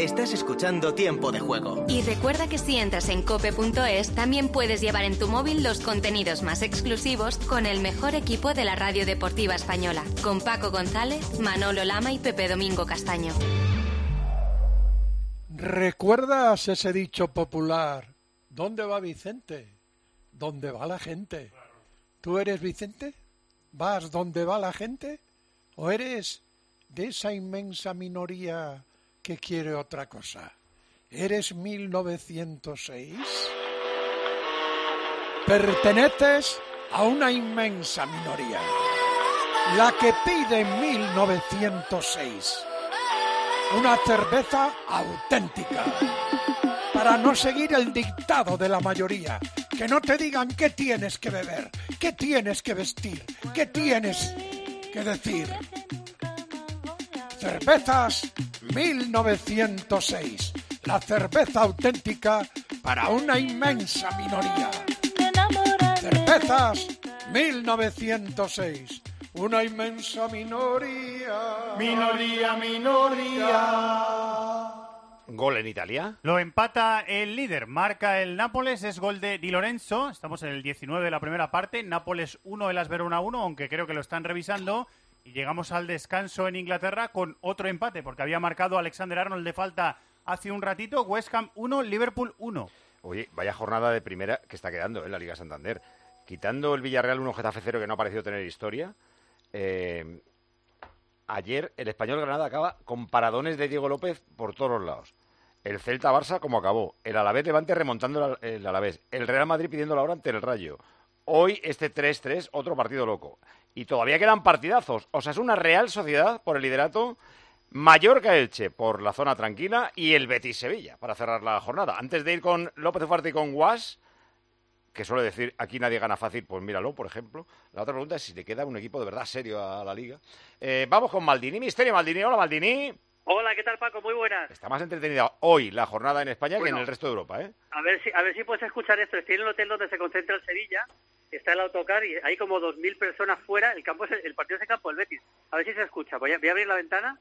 Estás escuchando Tiempo de Juego. Y recuerda que si entras en cope.es, también puedes llevar en tu móvil los contenidos más exclusivos con el mejor equipo de la radio deportiva española, con Paco González, Manolo Lama y Pepe Domingo Castaño. ¿Recuerdas ese dicho popular? ¿Dónde va Vicente? ¿Dónde va la gente? ¿Tú eres Vicente? ¿Vas donde va la gente? ¿O eres de esa inmensa minoría que quiere otra cosa? ¿Eres 1906? Perteneces a una inmensa minoría, la que pide en 1906 una cerveza auténtica, para no seguir el dictado de la mayoría, que no te digan qué tienes que beber, qué tienes que vestir, qué tienes que decir. Cervezas 1906, la cerveza auténtica para una inmensa minoría. Cervezas 1906, una inmensa minoría. Minoría. ¿Gol en Italia? Lo empata el líder, marca el Nápoles, es gol de Di Lorenzo, estamos en el 19 de la primera parte, Nápoles 1, el Verona 1, aunque creo que lo están revisando, y llegamos al descanso en Inglaterra con otro empate, porque había marcado Alexander-Arnold de falta hace un ratito, West Ham 1, Liverpool 1. Oye, vaya jornada de primera que está quedando en la Liga Santander. Quitando el Villarreal 1, Getafe 0, que no ha parecido tener historia, ayer el Español Granada acaba con paradones de Diego López por todos los lados. El Celta-Barça como acabó. El Alavés-Levante remontando el Alavés. El Real Madrid pidiendo la hora ante el Rayo. Hoy este 3-3, otro partido loco. Y todavía quedan partidazos. O sea, es una Real Sociedad por el liderato, Mallorca-Elche por la zona tranquila y el Betis-Sevilla para cerrar la jornada. Antes de ir con López Ufarte y con Guas, que suele decir aquí nadie gana fácil, pues míralo, por ejemplo. La otra pregunta es si le queda un equipo de verdad serio a la Liga. Vamos con Maldini, Misterio Maldini. Hola, Maldini. Hola, ¿qué tal, Paco? Muy buenas. Está más entretenida hoy la jornada en España que en el resto de Europa, ¿eh? A ver si puedes escuchar esto. Estoy en el hotel donde se concentra el Sevilla, está el autocar y hay como 2.000 personas fuera. El partido es en campo del Betis. A ver si se escucha. Voy a abrir la ventana.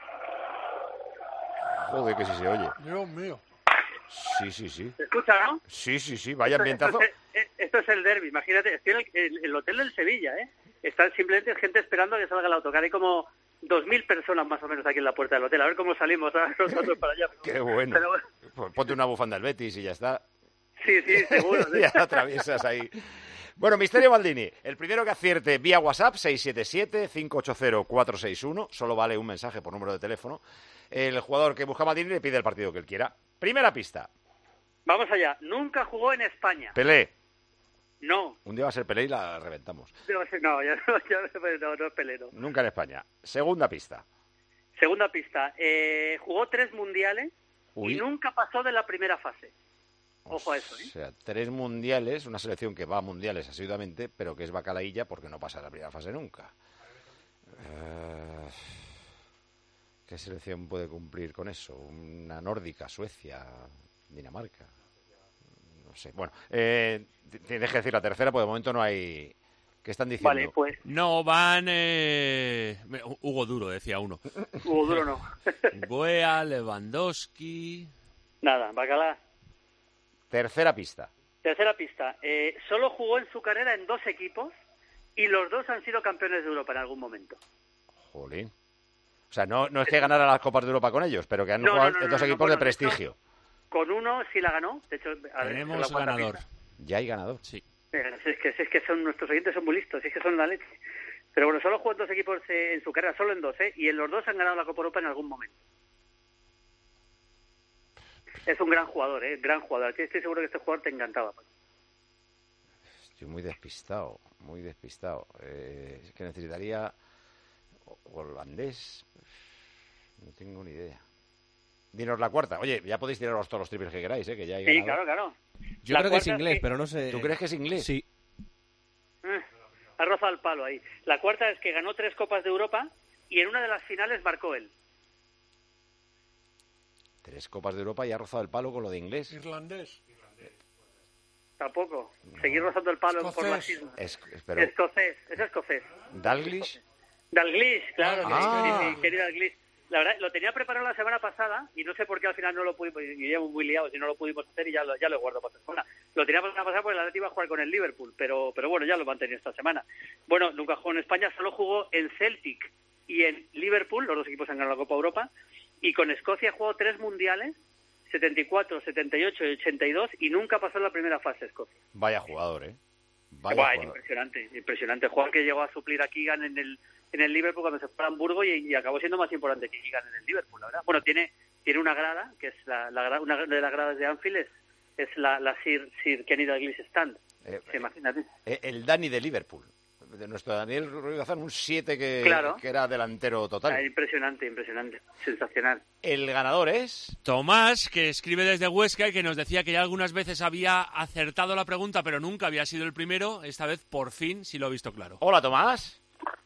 Joder, que sí se oye. Dios mío. Sí. ¿Se escucha, no? Sí, vaya ambientazo. Esto es el derbi. Imagínate, estoy en el hotel del Sevilla, ¿eh? Están simplemente gente esperando a que salga el autocar. Hay como 2.000 personas más o menos aquí en la puerta del hotel. A ver cómo salimos nosotros para allá. Qué bueno. Pues ponte una bufanda del Betis y ya está. Sí, seguro. Sí. Ya la atraviesas ahí. Bueno, Misterio Maldini, el primero que acierte vía WhatsApp, 677-580-461, solo vale un mensaje por número de teléfono. El jugador que busca Maldini le pide el partido que él quiera. Primera pista. Vamos allá. Nunca jugó en España. Pelé. No. Un día va a ser Pelé y la reventamos. No, es Pelé, no. Nunca en España. Segunda pista. Jugó 3 mundiales y nunca pasó de la primera fase. Ojo a eso, ¿eh? O sea, 3 mundiales, una selección que va a mundiales asiduamente, pero que es bacalaílla porque no pasa la primera fase nunca. ¿Qué selección puede cumplir con eso? Una nórdica, Suecia, Dinamarca. No sé. Bueno, tienes que decir la tercera, porque de momento no hay. ¿Qué están diciendo? Vale, pues. No, van. Hugo Duro, decía uno. Hugo Duro no. Guea, Lewandowski. Nada, bacalá. Tercera pista. Solo jugó en su carrera en 2 equipos y los 2 han sido campeones de Europa en algún momento. Jolín. O sea, no es que ganara las Copas de Europa con ellos, pero que han jugado en 2 equipos de prestigio. Con uno sí la ganó. De hecho, tenemos ganador. ¿Ya hay ganador? Sí. Es que son nuestros oyentes son muy listos, es que son la leche. Pero bueno, solo jugó en 2 equipos en su carrera, solo en 2, y en los 2 han ganado la Copa Europa en algún momento. Es un gran jugador, gran jugador. Estoy seguro que este jugador te encantaba. Estoy muy despistado. Es que necesitaría holandés. No tengo ni idea. Dinos la cuarta. Oye, ya podéis tiraros todos los triples que queráis, que ya hay ganado. Sí, claro. Yo creo que es inglés, pero no sé. ¿Tú crees que es inglés? Sí. Ha rozado el palo ahí. La cuarta es que ganó 3 Copas de Europa y en una de las finales marcó él. 3 Copas de Europa y ha rozado el palo con lo de inglés. Irlandés. Tampoco. Seguir rozando el palo por las islas. Escocés. Es escocés. ¿Dalglish? Dalglish, claro. Sí, querido Dalglish. La verdad, lo tenía preparado la semana pasada y no sé por qué al final no lo pudimos, y llevo muy liados y no lo pudimos hacer y ya lo guardo para esta semana. Lo tenía para la semana pasada porque el Atleti iba a jugar con el Liverpool, pero bueno, ya lo mantenido esta semana. Bueno, nunca jugó en España, solo jugó en Celtic y en Liverpool, los dos equipos han ganado la Copa Europa, y con Escocia jugó 3 mundiales, 74, 78 y 82, y nunca pasó la primera fase Escocia. Vaya jugador, ¿eh? Impresionante. Juan, que llegó a suplir a Keegan en el Liverpool cuando se fue a Hamburgo y acabó siendo más importante que Keegan en el Liverpool, la verdad. Bueno, tiene una grada, que es una de las gradas de Anfield, es la Sir Kenny Dalglish Stand. Imagínate. El Dani de Liverpool. De nuestro Daniel Ruiz Bazán, un 7 que era delantero total. Impresionante, sensacional. El ganador es... Tomás, que escribe desde Huesca y que nos decía que ya algunas veces había acertado la pregunta, pero nunca había sido el primero. Esta vez, por fin, sí lo ha visto claro. Hola, Tomás.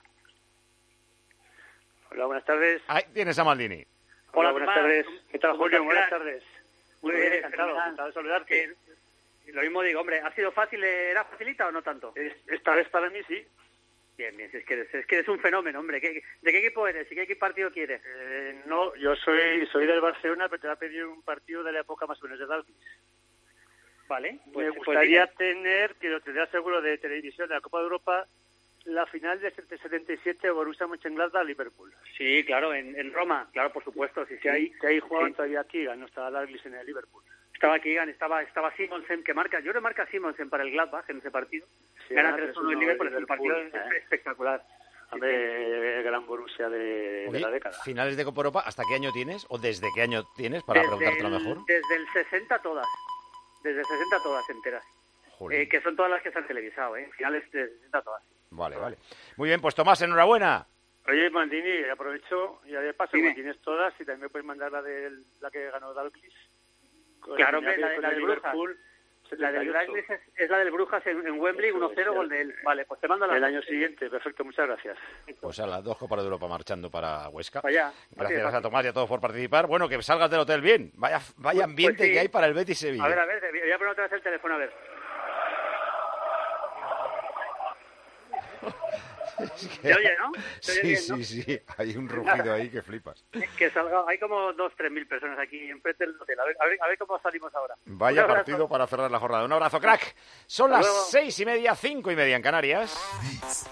Hola, buenas tardes. Ahí tienes a Maldini. Hola, buenas tardes. ¿Qué tal, Julio? Buenas tardes. Muy bien, encantado de saludarte. Lo mismo digo, hombre, ¿ha sido fácil? ¿Era facilita o no tanto? Esta vez para mí sí. Bien, es que eres un fenómeno, hombre. ¿De qué equipo eres y qué partido quieres? No, yo soy del Barcelona, pero te va a pedir un partido de la época más o menos de Dalglish. Vale. Me gustaría tener, que lo tendría seguro de televisión, de la Copa de Europa, la final de 77 Borussia Mönchengladbach-Liverpool. Sí, claro, en Roma, claro, por supuesto. Sí, que ahí jugaban todavía Keegan, no estaba Dalglish en el Liverpool. Estaba Keegan, estaba Simonsen, que marca. Yo creo que marca Simonsen para el Gladbach en ese partido. Sí, gana 3-1 el Liverpool, es un partido espectacular. El gran Borussia de la década. ¿Finales de Copa Europa hasta qué año tienes? ¿O desde qué año tienes? Para preguntarte lo mejor. Desde el 60 todas. Desde el 60 todas enteras. Que son todas las que se han televisado, finales de 60 todas. Vale. Muy bien, pues Tomás, enhorabuena. Oye, Maldini, aprovecho y de paso, como tienes todas, y también me puedes mandar la que ganó Dalglish. Claro, que la del Brujas. La del Dalglish es la del Brujas en Wembley, 1-0, gol de él. Vale, pues te mando la... El año siguiente, perfecto, muchas gracias. Pues a las 2 Copas de Europa marchando para Huesca. Vaya. Gracias a Tomás y a todos por participar. Bueno, que salgas del hotel bien. Vaya ambiente pues sí. Que hay para el Betis Sevilla. A ver, voy a poner otra vez el teléfono, a ver. ¿Se oye, no? Sí, hay un rugido ahí que flipas. Que salga, hay como 2-3 personas aquí enfrente del hotel. A ver cómo salimos ahora. Vaya partido para cerrar la jornada. Un abrazo, crack. Son las 6:30, 5:30 en Canarias.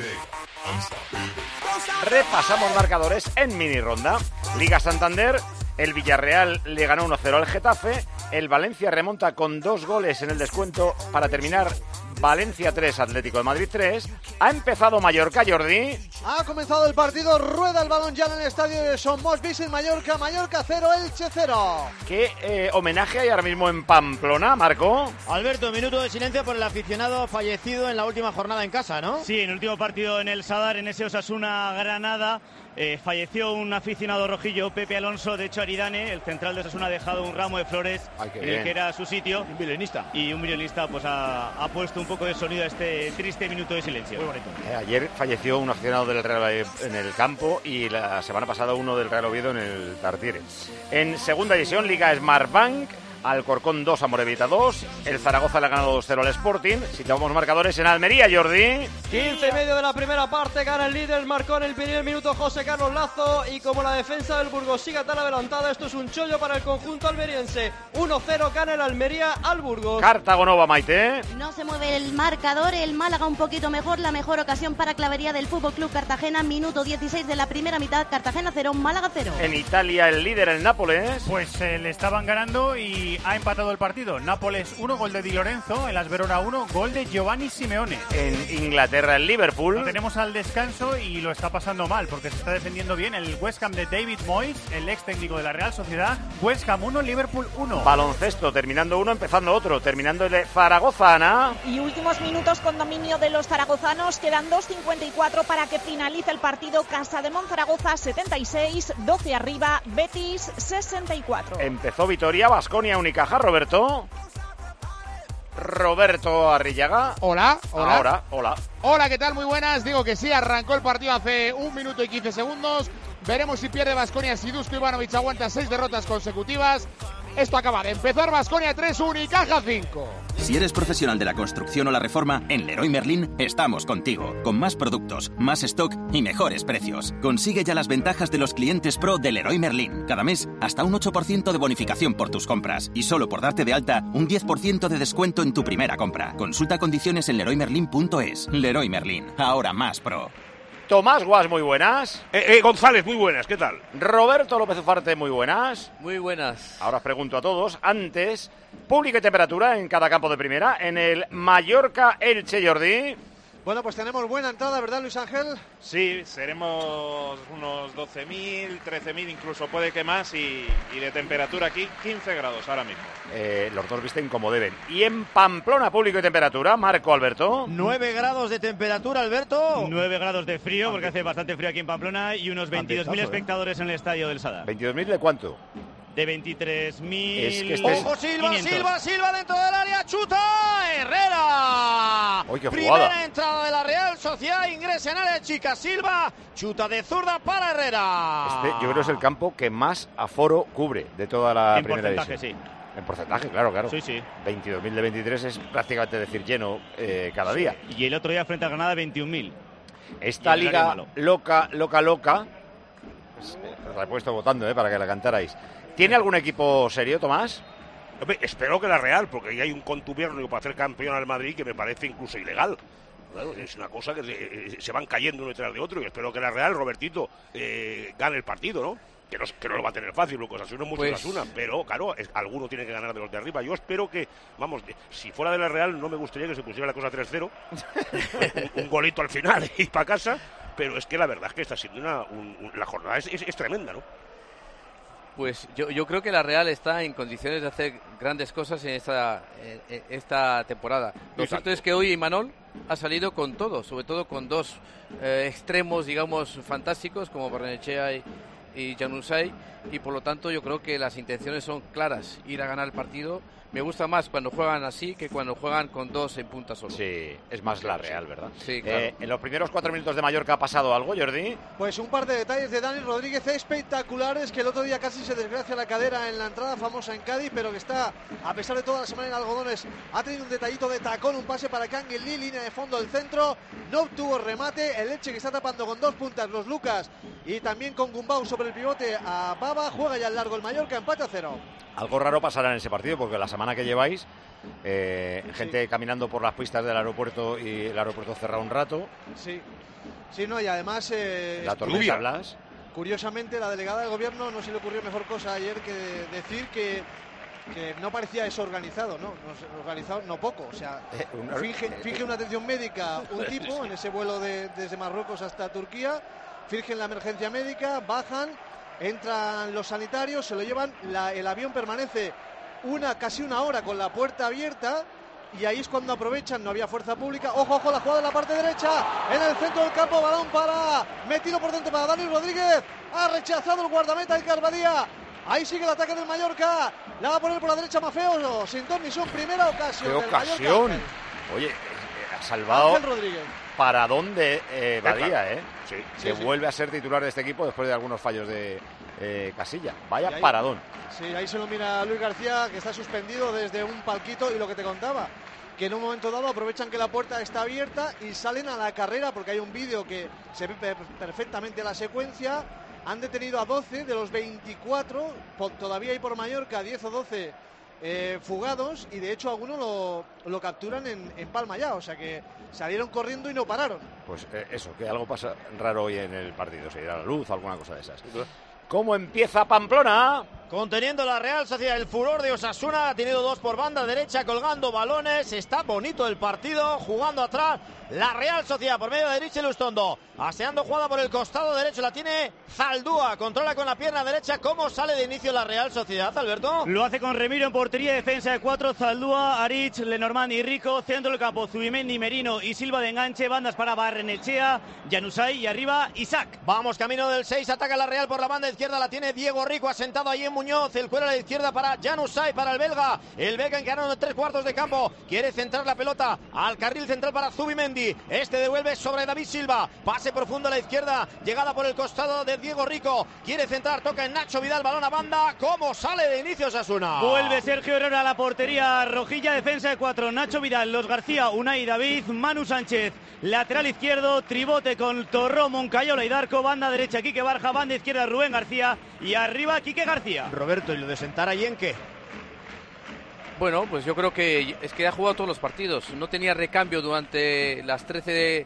Repasamos marcadores en mini ronda. Liga Santander. El Villarreal le ganó 1-0 al Getafe. El Valencia remonta con 2 goles en el descuento para terminar Valencia 3, Atlético de Madrid 3. Ha empezado Mallorca, Jordi. Ha comenzado el partido, rueda el balón ya en el estadio de Somos en Mallorca. Mallorca 0, Elche 0. ¿Qué homenaje hay ahora mismo en Pamplona, Marco? Alberto, minuto de silencio por el aficionado fallecido en la última jornada en casa, ¿no? Sí, en el último partido en el Sadar, en ese Osasuna-Granada. Falleció un aficionado rojillo, Pepe Alonso. De hecho, Aridane, el central de Osasuna, ha dejado un ramo de flores en el que era su sitio. Un violinista. Y un violinista pues ha puesto un poco de sonido a este triste minuto de silencio. Muy bonito. Ayer falleció un aficionado del Real Oviedo en el campo y la semana pasada uno del Real Oviedo en el Tartiere. En segunda división, Liga Smartbank. Alcorcón 2, Amorebieta 2. El Zaragoza le ha ganado 2-0 al Sporting. Situamos marcadores en Almería, Jordi. 15 y medio de la primera parte, gana el líder, marcó en el primer minuto José Carlos Lazo, y como la defensa del Burgos siga tan adelantada, esto es un chollo para el conjunto almeriense. 1-0 gana el Almería al Burgos. Cartago Nova, Maite. No se mueve el marcador, el Málaga un poquito mejor, la mejor ocasión para Clavería del Fútbol Club Cartagena, minuto 16 de la primera mitad, Cartagena 0, Málaga 0. En Italia el líder, el Nápoles. Pues le estaban ganando y ha empatado el partido. Nápoles 1, gol de Di Lorenzo. El AS Verona 1, gol de Giovanni Simeone. En Inglaterra el Liverpool. Lo tenemos al descanso y lo está pasando mal porque se está defendiendo bien el West Ham de David Moyes, el ex técnico de la Real Sociedad. West Ham 1, Liverpool 1. Baloncesto, terminando uno, empezando otro. Terminando el Zaragoza, Ana. Y últimos minutos con dominio de los zaragozanos. Quedan 2:54 para que finalice el partido. Casademón Zaragoza 76, 12 arriba, Betis 64. Empezó Vitoria, Baskonia, Unicaja, Roberto Arrillaga. Hola. Ahora, hola. Hola, ¿qué tal? Muy buenas. Digo que sí, arrancó el partido hace 1 minuto y 15 segundos. Veremos si pierde Baskonia, si Dusko Ivanovic aguanta 6 derrotas consecutivas. Esto acaba de empezar. Baskonia 3, Unicaja 5. Si eres profesional de la construcción o la reforma, en Leroy Merlin estamos contigo, con más productos, más stock y mejores precios. Consigue ya las ventajas de los clientes pro de Leroy Merlin. Cada mes, hasta un 8% de bonificación por tus compras. Y solo por darte de alta, un 10% de descuento en tu primera compra. Consulta condiciones en leroymerlin.es. Leroy Merlin, ahora más pro. Tomás Guas, muy buenas. González, muy buenas, ¿qué tal? Roberto López Ufarte, muy buenas. Muy buenas. Ahora os pregunto a todos, antes, público y temperatura en cada campo de primera, en el Mallorca-Elche, Jordi. Bueno, pues tenemos buena entrada, ¿verdad, Luis Ángel? Sí, seremos unos 12.000, 13.000, incluso puede que más, y de temperatura aquí 15 grados ahora mismo. Los dos visten como deben. Y en Pamplona, público y temperatura, Marco Alberto. 9 grados de temperatura, Alberto. 9 grados de frío, porque hace bastante frío aquí en Pamplona, y unos 22.000 espectadores en el estadio del Sadar. ¿22.000 de cuánto? De 23.000. Es que este ¡Ojo, Silva dentro del área! ¡Chuta! ¡Herrera! ¡Uy, qué Primera jugada! entrada de la Real Sociedad, ingresa en área chica Silva, chuta de zurda para Herrera. Yo creo que es el campo que más aforo cubre de toda la en primera porcentaje, división. sí. En porcentaje, claro. Sí, sí. 22.000 de 23 es prácticamente decir lleno cada día. Y el otro día frente a Granada 21.000. Esta liga loca, pues, la he puesto votando para que la cantarais. ¿Tiene algún equipo serio, Tomás? Hombre, espero que la Real, porque ya hay un contubernio para hacer campeón al Madrid que me parece incluso ilegal. Claro, es una cosa que se van cayendo uno detrás de otro, y espero que la Real, Robertito, gane el partido, ¿no? Que no lo va a tener fácil, porque Osasuna es mucho Osasuna, pero claro, alguno tiene que ganar de los de arriba. Yo espero que, vamos, si fuera de la Real no me gustaría que se pusiera la cosa 3-0, un golito al final y para casa, pero es que la verdad es que está siendo la jornada es tremenda, ¿no? Pues yo creo que la Real está en condiciones de hacer grandes cosas en esta temporada. Lo cierto es que hoy Imanol ha salido con todo, sobre todo con dos extremos, digamos, fantásticos, como Barrenechea y Januzaj, y por lo tanto yo creo que las intenciones son claras, ir a ganar el partido. Me gusta más cuando juegan así que cuando juegan con dos en punta solo. Sí, es más la Real, ¿verdad? Sí, claro. En los primeros 4 minutos de Mallorca ha pasado algo, Jordi. Pues un par de detalles de Dani Rodríguez espectaculares, que el otro día casi se desgracia la cadera en la entrada famosa en Cádiz, pero que está, a pesar de toda la semana en algodones, ha tenido un detallito de tacón, un pase para Kangin Lee, línea de fondo del centro, no obtuvo remate, el Elche que está tapando con dos puntas los Lucas y también con Gumbau sobre el pivote a Baba, juega ya al largo el Mallorca, empate a 0. Algo raro pasará en ese partido, porque la semana que lleváis, gente caminando por las pistas del aeropuerto y el aeropuerto cerrado un rato. Sí, no, y además... la tormenta Blas. Curiosamente, la delegada del gobierno no se le ocurrió mejor cosa ayer que decir que no parecía eso organizado, ¿no? Organizado no poco, o sea, finge una atención médica un tipo en ese vuelo desde Marruecos hasta Turquía, fingen la emergencia médica, bajan, entran los sanitarios, se lo llevan, el avión permanece casi una hora con la puerta abierta, y ahí es cuando aprovechan, no había fuerza pública. Ojo, la jugada en la parte derecha, en el centro del campo, balón metido por dentro para Dani Rodríguez, ha rechazado el guardameta el Carbadía. Ahí sigue el ataque del Mallorca, la va a poner por la derecha Mafeo, sin ton ni son, primera ocasión. ¡Qué ocasión! Oye, ha salvado Ángel Rodríguez. Paradón de Badía, Sí, vuelve a ser titular de este equipo después de algunos fallos de Casilla. Vaya paradón. Sí, ahí se lo mira Luis García, que está suspendido desde un palquito, y lo que te contaba, que en un momento dado aprovechan que la puerta está abierta y salen a la carrera, porque hay un vídeo que se ve perfectamente la secuencia. Han detenido a 12 de los 24, todavía hay por Mallorca 10 o 12 fugados, y de hecho algunos lo capturan en Palma ya, o sea que salieron corriendo y no pararon. Pues eso, que algo pasa raro hoy en el partido, se irá la luz, alguna cosa de esas. ¿Cómo empieza Pamplona? Conteniendo la Real Sociedad, el furor de Osasuna, ha tenido dos por banda derecha, colgando balones, está bonito el partido, jugando atrás la Real Sociedad por medio de Richel Ustondo, aseando jugada por el costado derecho, la tiene Zaldúa, controla con la pierna derecha. ¿Cómo sale de inicio la Real Sociedad, Alberto? Lo hace con Remiro en portería, defensa de 4, Zaldúa, Arich, Lenormand y Rico, centro del campo, Zubimendi, Merino y Silva de enganche, bandas para Barrenechea, Januzaj y arriba Isaac. Vamos camino del 6, ataca la Real por la banda izquierda, la tiene Diego Rico, asentado ahí en Muñoz, el cuero a la izquierda para Januzaj, para el belga encarando en 3/4 de campo, quiere centrar la pelota al carril central para Zubimendi, devuelve sobre David Silva, pase profundo a la izquierda, llegada por el costado de Diego Rico, quiere centrar, toca en Nacho Vidal, balón a banda, ¿cómo sale de inicio Osasuna? Vuelve Sergio Herrera a la portería rojilla, defensa de 4, Nacho Vidal, Los García, Unai David, Manu Sánchez, lateral izquierdo, tribote con Torró, Moncayola y Darko, banda derecha Quique Barja, banda izquierda Rubén García y arriba Quique García. Roberto, ¿y lo de sentar ahí en qué? Bueno, pues yo creo que es que ha jugado todos los partidos. No tenía recambio durante las 13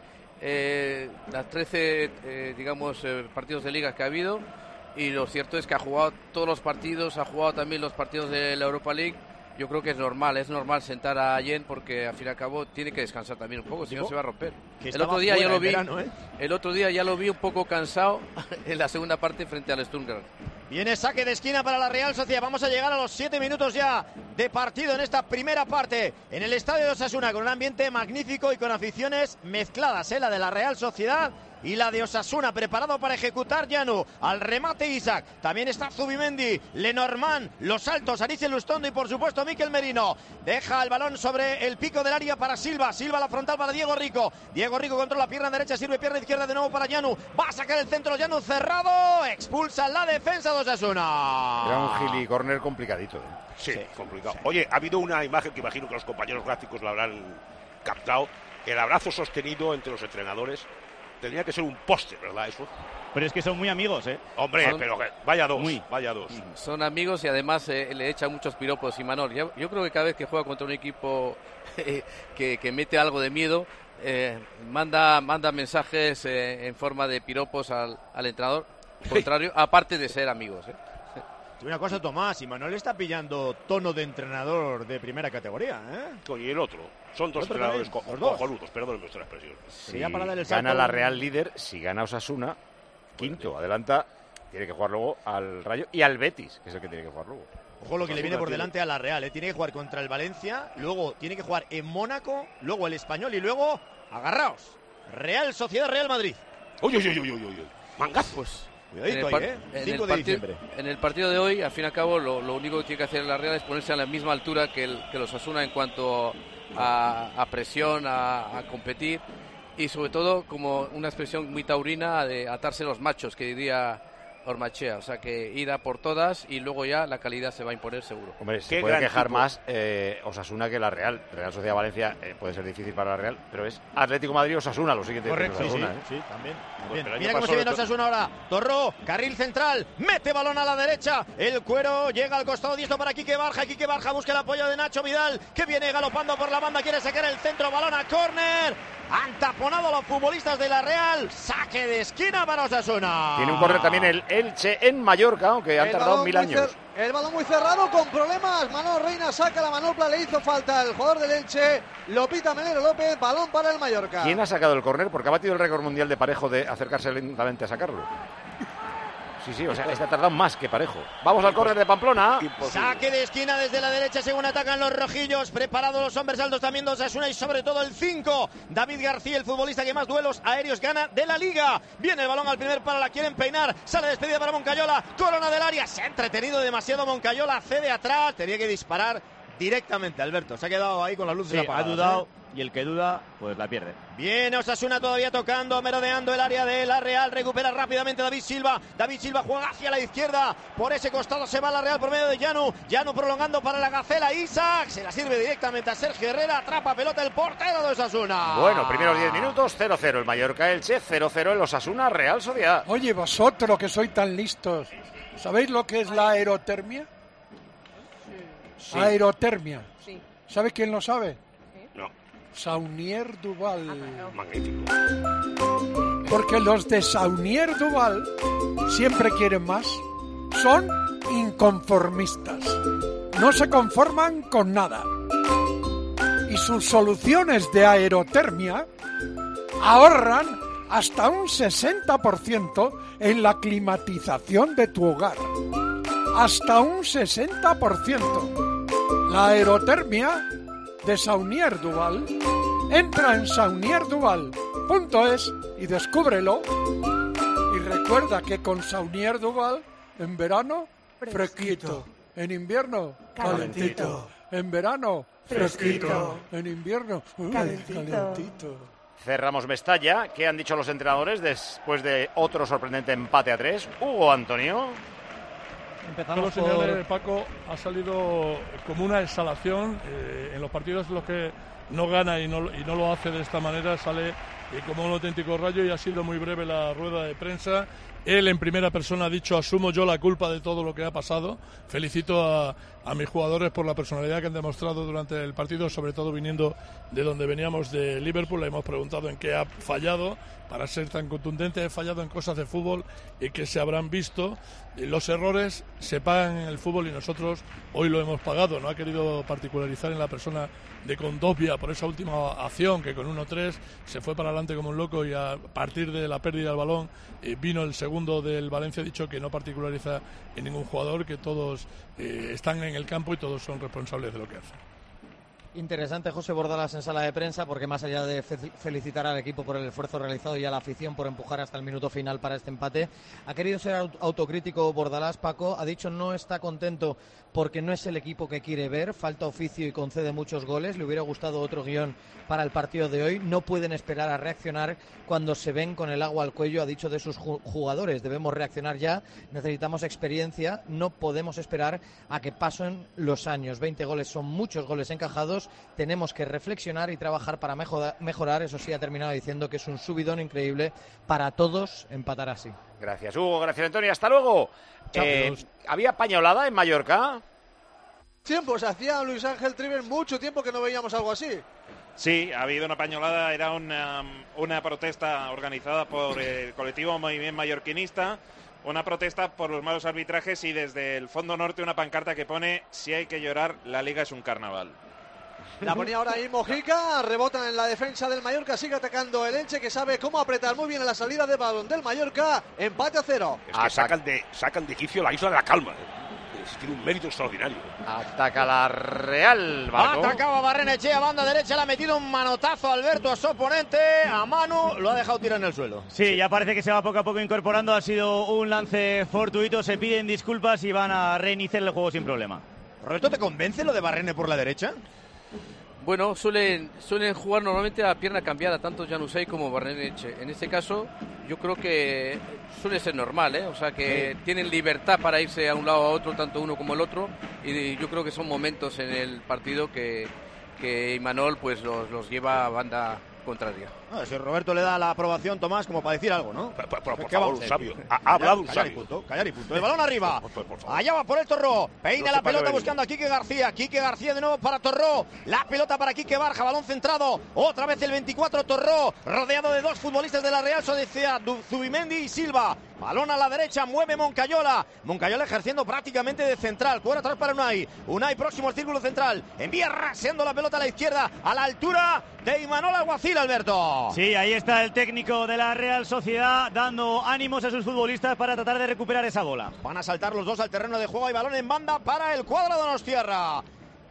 partidos de liga que ha habido. Y lo cierto es que ha jugado todos los partidos, ha jugado también los partidos de la Europa League. Yo creo que es normal sentar a Jen porque al fin y al cabo tiene que descansar también un poco, si no se va a romper. El otro día ya lo vi un poco cansado en la segunda parte frente al Stuttgart. Viene saque de esquina para la Real Sociedad. Vamos a llegar a los 7 minutos ya de partido en esta primera parte en el estadio de Osasuna, con un ambiente magnífico y con aficiones mezcladas, la de la Real Sociedad y la de Osasuna, preparado para ejecutar Llano, al remate Isaac, también está Zubimendi, Lenormand, los altos, Aritz Lustondo y por supuesto Mikel Merino, deja el balón sobre el pico del área para Silva a la frontal para Diego Rico controla pierna derecha, sirve pierna izquierda de nuevo para Llano, va a sacar el centro Llano cerrado, expulsa la defensa de Osasuna. Era un gili corner complicadito. Sí, complicado. Oye, ha habido una imagen que imagino que los compañeros gráficos la habrán captado, el abrazo sostenido entre los entrenadores. Tendría que ser un póster, ¿verdad? Eso. Pero es que son muy amigos, ¿eh? Hombre, pero vaya dos. Son amigos y además le echan muchos piropos. Y Manol, yo creo que cada vez que juega contra un equipo que mete algo de miedo, manda mensajes en forma de piropos al entrenador contrario, aparte de ser amigos, ¿eh? Una cosa, Tomás, y Manuel está pillando tono de entrenador de primera categoría, Y el otro. Son dos entrenadores cojonudos, perdón nuestra expresión. Si gana la Real líder, si gana Osasuna, quinto, adelanta, tiene que jugar luego al Rayo y al Betis, que es el que tiene que jugar luego. Ojo lo que le viene por delante a la Real, tiene que jugar contra el Valencia, luego tiene que jugar en Mónaco, luego el Español y luego, agarraos, Real Sociedad, Real Madrid. Uy, mangazos. En el partido de hoy, al fin y al cabo, lo único que tiene que hacer la Real es ponerse a la misma altura que los Osasuna en cuanto a presión, a competir y sobre todo como una expresión muy taurina de atarse los machos, que diría Ormachea, o sea que ir a por todas y luego ya la calidad se va a imponer seguro. Hombre, se puede quejar más Osasuna que la Real. Real Sociedad Valencia puede ser difícil para la Real, pero es Atlético Madrid Osasuna lo siguiente. Correcto, Osasuna, sí, también. Mira cómo se viene Osasuna ahora. Torró, carril central, mete balón a la derecha, el cuero llega al costado diestro para Quique Barja busca el apoyo de Nacho Vidal, que viene galopando por la banda, quiere sacar el centro, balón a córner. Han taponado a los futbolistas de la Real. Saque de esquina para Osasuna. Tiene un córner también el Elche en Mallorca, aunque han tardado 1000 años. El balón muy cerrado, con problemas. Manol Reina saca la manopla, le hizo falta el jugador del Elche. Lo pita Melero López, balón para el Mallorca. ¿Quién ha sacado el córner? Porque ha batido el récord mundial de Parejo de acercarse lentamente a sacarlo. Sí, o sea, ha tardado más que Parejo. Vamos al córner de Pamplona. Saque de esquina desde la derecha según atacan los rojillos. Preparados los hombres altos también de Osasuna y sobre todo el 5. David García, el futbolista que más duelos aéreos gana de la Liga. Viene el balón al primer palo, la quieren peinar. Sale despedida para Moncayola. Corona del área. Se ha entretenido demasiado Moncayola. Cede atrás. Tenía que disparar directamente, Alberto. Se ha quedado ahí con las luces apagadas. Ha dudado. Y el que duda, pues la pierde. Viene Osasuna todavía tocando, merodeando el área de la Real. Recupera rápidamente David Silva. David Silva juega hacia la izquierda. Por ese costado se va la Real por medio de Llano. Llano prolongando para la Gacela. Isaac se la sirve directamente a Sergio Herrera. Atrapa pelota el portero de Osasuna. Bueno, primeros 10 minutos, 0-0 el Mallorca Elche, 0-0 el Osasuna Real Sociedad. Oye, vosotros que sois tan listos, ¿sabéis lo que es la aerotermia? Sí. Aerotermia. Sí. ¿Sabes quién lo sabe? No. Saunier Duval. Magnífico. Porque los de Saunier Duval siempre quieren más. Son inconformistas. No se conforman con nada. Y sus soluciones de aerotermia ahorran hasta un 60% en la climatización de tu hogar. Hasta un 60%. La aerotermia de Saunier Duval. Entra en saunierduval.es y descúbrelo. Y recuerda que con Saunier Duval, en verano, fresquito. En invierno, calentito. En verano, fresquito. En invierno, calentito. Cerramos Mestalla. ¿Qué han dicho los entrenadores después de otro sorprendente empate a 3? Hugo Antonio. Empezamos por... señores, Paco ha salido como una exhalación. En los partidos en los que no gana y no lo hace de esta manera, sale como un auténtico rayo, y ha sido muy breve la rueda de prensa. Él en primera persona ha dicho: asumo yo la culpa de todo lo que ha pasado. Felicito a mis jugadores por la personalidad que han demostrado durante el partido, sobre todo viniendo de donde veníamos, de Liverpool. Le hemos preguntado en qué ha fallado para ser tan contundente. He fallado en cosas de fútbol y que se habrán visto. Los errores se pagan en el fútbol y nosotros hoy lo hemos pagado. No ha querido particularizar en la persona de Kondogbia por esa última acción, que con 1-3 se fue para adelante como un loco, y a partir de la pérdida del balón vino el segundo del Valencia. Ha dicho que no particulariza en ningún jugador, que todos están en el campo y todos son responsables de lo que hacen. Interesante José Bordalas en sala de prensa, porque más allá de felicitar al equipo por el esfuerzo realizado y a la afición por empujar hasta el minuto final para este empate, ha querido ser autocrítico Bordalas. Paco ha dicho no está contento porque no es el equipo que quiere ver, falta oficio y concede muchos goles, le hubiera gustado otro guión para el partido de hoy, no pueden esperar a reaccionar cuando se ven con el agua al cuello, ha dicho de sus jugadores, debemos reaccionar ya, necesitamos experiencia, no podemos esperar a que pasen los años, 20 goles son muchos goles encajados, tenemos que reflexionar y trabajar para mejorar, eso sí ha terminado diciendo que es un subidón increíble para todos empatar así. Gracias Hugo, gracias Antonio, hasta luego. ¿Había pañolada en Mallorca? Tiempos, hacía Luis Ángel Triver mucho tiempo que no veíamos algo así. Sí, ha habido una pañolada, era una protesta organizada por el colectivo Movimiento Mallorquinista, una protesta por los malos arbitrajes, y desde el fondo norte una pancarta que pone: si hay que llorar, la Liga es un carnaval. La ponía ahora ahí Mojica, rebota en la defensa del Mallorca, sigue atacando el Elche, que sabe cómo apretar muy bien en la salida de balón del Mallorca, empate a 0. Es que sacan de quicio la Isla de la Calma. Tiene un mérito extraordinario. Ataca la Real, Marco. Atacaba Barrenechea, banda derecha, le ha metido un manotazo a Alberto, a su oponente, a Manu, lo ha dejado tirar en el suelo. Sí, ya parece que se va poco a poco incorporando, ha sido un lance fortuito, se piden disculpas y van a reiniciar el juego sin problema. ¿Roberto, te convence lo de Barrene por la derecha? Bueno, suelen jugar normalmente a pierna cambiada, tanto Januzaj como Barrenechea. En este caso, yo creo que suele ser normal, ¿eh? O sea, que tienen libertad para irse a un lado a otro, tanto uno como el otro, y yo creo que son momentos en el partido que Imanol pues los lleva a banda contraria. Si Roberto le da la aprobación, Tomás, como para decir algo, ¿no? Por favor, un sabio. Ha hablado un sabio. Callar y punto. El balón arriba. Allá va por el Torró. Peina la pelota buscando a Quique García. Quique García de nuevo para Torró. La pelota para Quique Barja. Balón centrado. Otra vez el 24 Torró. Rodeado de dos futbolistas de la Real Sociedad, Zubimendi y Silva. Balón a la derecha. Mueve Moncayola. Moncayola ejerciendo prácticamente de central. Cuadra atrás para Unai. Unai próximo al círculo central. Envía raseando la pelota a la izquierda. A la altura de Imanol Alguacil, Alberto. Sí, ahí está el técnico de la Real Sociedad dando ánimos a sus futbolistas para tratar de recuperar esa bola. Van a saltar los dos al terreno de juego y balón en banda para el cuadro donostiarra.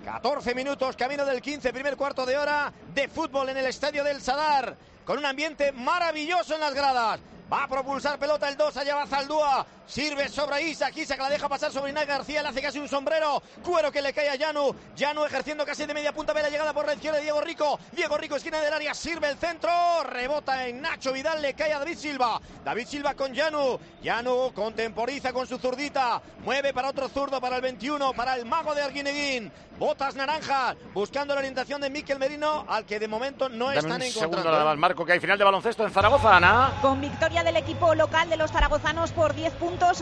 14 minutos, camino del 15, primer cuarto de hora de fútbol en el estadio del Sadar, con un ambiente maravilloso en las gradas. Va a propulsar pelota el 2, allá va Zaldúa. Sirve sobre Isaac la deja pasar sobre Inay García, le hace casi un sombrero. Cuero que le cae a Llanu. Llanu ejerciendo casi de media punta, ve la llegada por la izquierda de Diego Rico. Diego Rico, esquina del área, sirve el centro. Rebota en Nacho Vidal, le cae a David Silva. David Silva con Llanu. Llanu contemporiza con su zurdita. Mueve para otro zurdo, para el 21, para el mago de Arguineguín. Botas naranjas, buscando la orientación de Miquel Merino, al que de momento no están encontrando. Segundo nada más, Marco, que hay final de baloncesto en Zaragoza, Ana. Con victoria del equipo local de los zaragozanos por 10 puntos,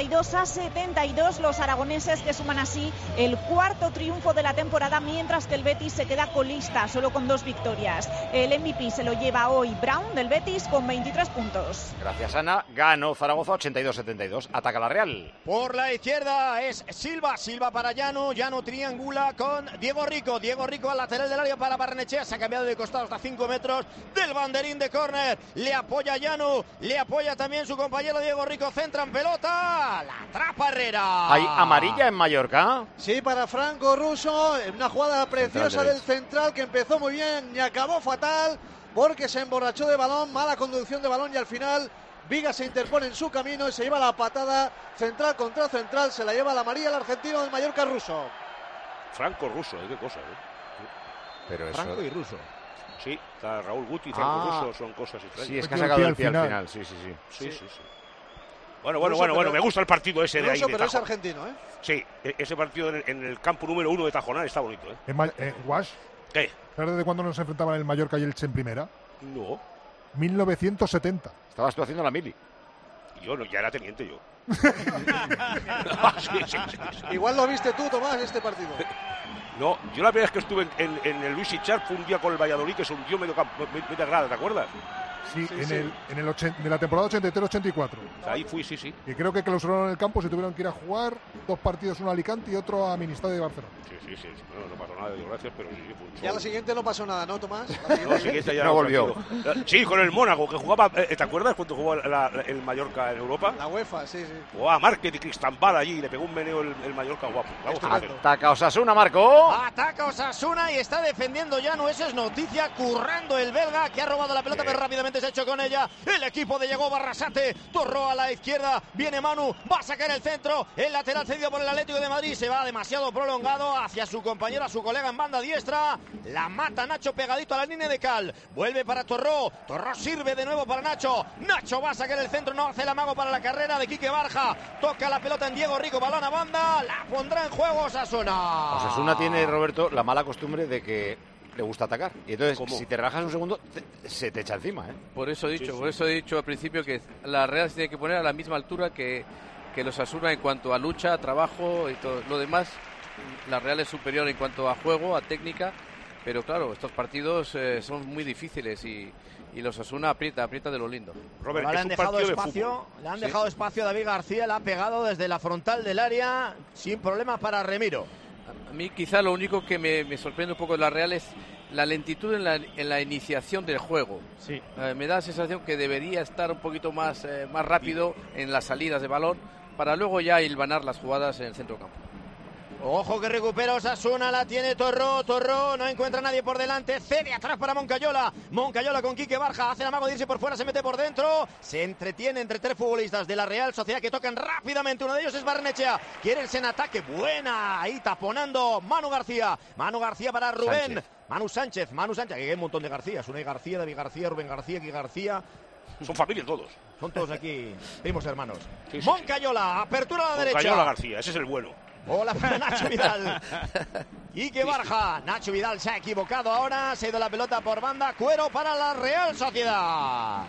82-72, los aragoneses que suman así el cuarto triunfo de la temporada, mientras que el Betis se queda colista, solo con 2 victorias. El MVP se lo lleva hoy Brown del Betis con 23 puntos. Gracias, Ana. Ganó Zaragoza 82-72. Ataca la Real. Por la izquierda es Silva. Silva para Llanu. Llanu triangula con Diego Rico. Diego Rico al lateral del área para Barrenechea. Se ha cambiado de costado hasta 5 metros del banderín de córner. Le apoya Llanu. Le apoya también su compañero Diego Rico. Centran pelota. La atrapa Herrera. ¿Hay amarilla en Mallorca? Sí, para Franco Russo. Una jugada preciosa del central que empezó muy bien y acabó fatal porque se emborrachó de balón. Mala conducción de balón y al final Viga se interpone en su camino y se lleva la patada central contra central. Se la lleva la María, el argentino del Mallorca, Russo. Franco-ruso, qué cosa, Pero eso... Franco y Russo. Sí, está Raúl Guti y Franco Russo, son cosas extrañas. Sí, es que ha sacado el pie al final. Sí. Bueno, me gusta el partido ese de ahí. Pero es argentino, ¿eh? Sí, ese partido en el campo número 1 de Tajonar está bonito, ¿eh? Wash, ¿qué? ¿sabes desde cuándo nos enfrentaban el Mallorca y el Elche en primera? No. 1970. Estabas tú haciendo la mili. Yo no, ya era teniente yo. Sí. Igual lo viste tú, Tomás, este partido. No, yo la primera vez que estuve en el Luis Ichar fue un día con el Valladolid que se hundió media grada, ¿te acuerdas? Sí, de la temporada 83-84. Ahí fui, sí. Y creo que clausuraron el campo, se tuvieron que ir a jugar 2 partidos, uno a Alicante y otro a Ministerio de Barcelona. Sí. No pasó nada, digo, gracias, pero sí. Ya la siguiente no pasó nada, ¿no, Tomás? La siguiente ya no volvió. Sí, con el Mónaco, que jugaba, ¿te acuerdas cuando jugó el Mallorca en Europa? La UEFA, sí. Jugaba Márquez y Cristambal allí y le pegó un meneo el Mallorca guapo. Ataca Osasuna, Marco. Ataca Osasuna y está defendiendo Llano, eso es noticia, currando el belga que ha robado la pelota, pero rápidamente se ha hecho con ella. El equipo de Diego Barrasate, Torró a la izquierda, viene Manu, va a sacar el centro, el lateral cedido por el Atlético de Madrid, se va demasiado prolongado hacia su compañero, a su colega en banda diestra, la mata Nacho pegadito a la línea de cal, vuelve para Torró sirve de nuevo para Nacho va a sacar el centro, no hace el amago para la carrera de Quique Barja, toca la pelota en Diego Rico, balón a banda, la pondrá en juego Osasuna. Osasuna tiene, Roberto, la mala costumbre de que le gusta atacar. Y entonces, si te relajas un segundo, se te echa encima, ¿eh? Por eso he dicho al principio que la Real se tiene que poner a la misma altura que los Osasuna en cuanto a lucha, trabajo y todo lo demás. La Real es superior en cuanto a juego, a técnica, pero claro, estos partidos son muy difíciles y los Osasuna aprieta de lo lindo. Robert, le han dejado espacio a David García, le ha pegado desde la frontal del área sin problemas para Remiro. A mí quizá lo único que me sorprende un poco de la Real es la lentitud en la iniciación del juego. Sí. Me da la sensación que debería estar un poquito más rápido en las salidas de balón para luego ya hilvanar las jugadas en el centro campo. Ojo que recupera Osasuna, la tiene Torró, no encuentra a nadie por delante, cede atrás para Moncayola con Quique Barja, hace el amago de irse por fuera, se mete por dentro, se entretiene entre 3 futbolistas de la Real Sociedad que tocan rápidamente, uno de ellos es Barrenechea, quiere irse en ataque, buena, ahí taponando Manu García para Rubén, Sánchez. Manu Sánchez, que hay un montón de Garcías, Unai García, David García, Rubén García, Quique García. Son familia todos. Son todos aquí, primos hermanos. Moncayola, apertura a la derecha. Moncayola García, ese es el bueno. Hola para Nacho Vidal. Quique Barja. Nacho Vidal se ha equivocado ahora. Se ha ido la pelota por banda. Cuero para la Real Sociedad.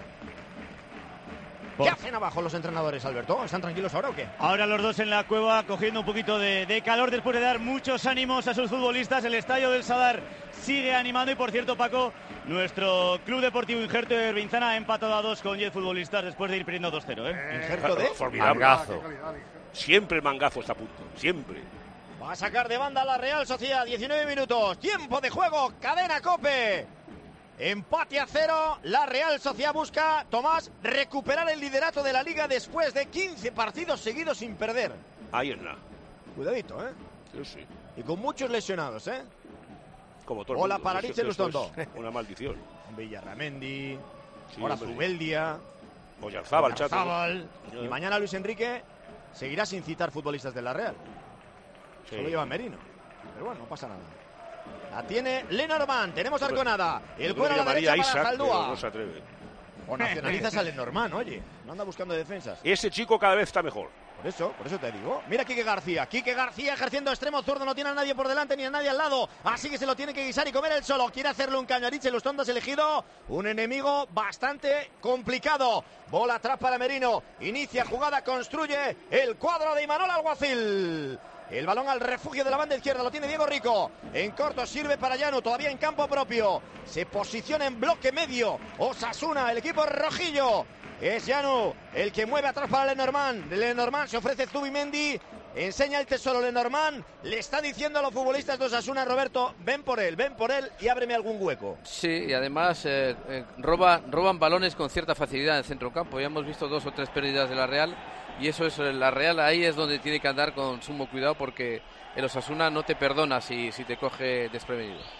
¿Qué hacen abajo los entrenadores, Alberto? ¿Están tranquilos ahora o qué? Ahora los dos en la cueva cogiendo un poquito de calor después de dar muchos ánimos a sus futbolistas. El estadio del Sadar sigue animando y, por cierto, Paco, nuestro Club Deportivo Injerto de Berbinzana ha empatado a 2 con 10 futbolistas después de ir perdiendo 2-0. Injerto de formidable. Mangazo. Siempre el mangazo está a punto, siempre. Va a sacar de banda la Real Sociedad, 19 minutos, tiempo de juego, cadena COPE. Empate a 0, la Real Sociedad busca, Tomás, recuperar el liderato de la Liga después de 15 partidos seguidos sin perder. Ahí es nada. Cuidadito, ¿eh? Sí. Y con muchos lesionados, ¿eh? Como todo. Hola para Aritz Lustondo. Una maldición. Villarramendi, ahora Zubeldia, Oyarzábal, y mañana Luis Enrique seguirá sin citar futbolistas de la Real. Solo lleva Merino. Pero bueno, no pasa nada. La tiene Lenormand. Tenemos Arconada. El cuero a la derecha para Zaldúa. No se atreve. O nacionalizas a Lenormand, oye. No anda buscando defensas. Ese chico cada vez está mejor. Por eso te digo. Mira Quique García ejerciendo extremo zurdo, no tiene a nadie por delante ni a nadie al lado, así que se lo tiene que guisar y comer él solo. Quiere hacerle un caño a Aritz Lustondo, has elegido un enemigo bastante complicado. Bola atrás para Merino, inicia jugada, construye el cuadro de Imanol Alguacil. El balón al refugio de la banda izquierda, lo tiene Diego Rico. En corto sirve para Llano, todavía en campo propio. Se posiciona en bloque medio. Osasuna, el equipo rojillo. Es Llano el que mueve atrás para Lenormand. Lenormand se ofrece Zubimendi. Enseña el tesoro Lenormand. Le está diciendo a los futbolistas de Osasuna, Roberto, ven por él y ábreme algún hueco. Sí, y además roban balones con cierta facilidad en el centrocampo. Ya hemos visto 2 o 3 pérdidas de la Real. Y eso es la Real, ahí es donde tiene que andar con sumo cuidado porque el Osasuna no te perdona si te coge desprevenido.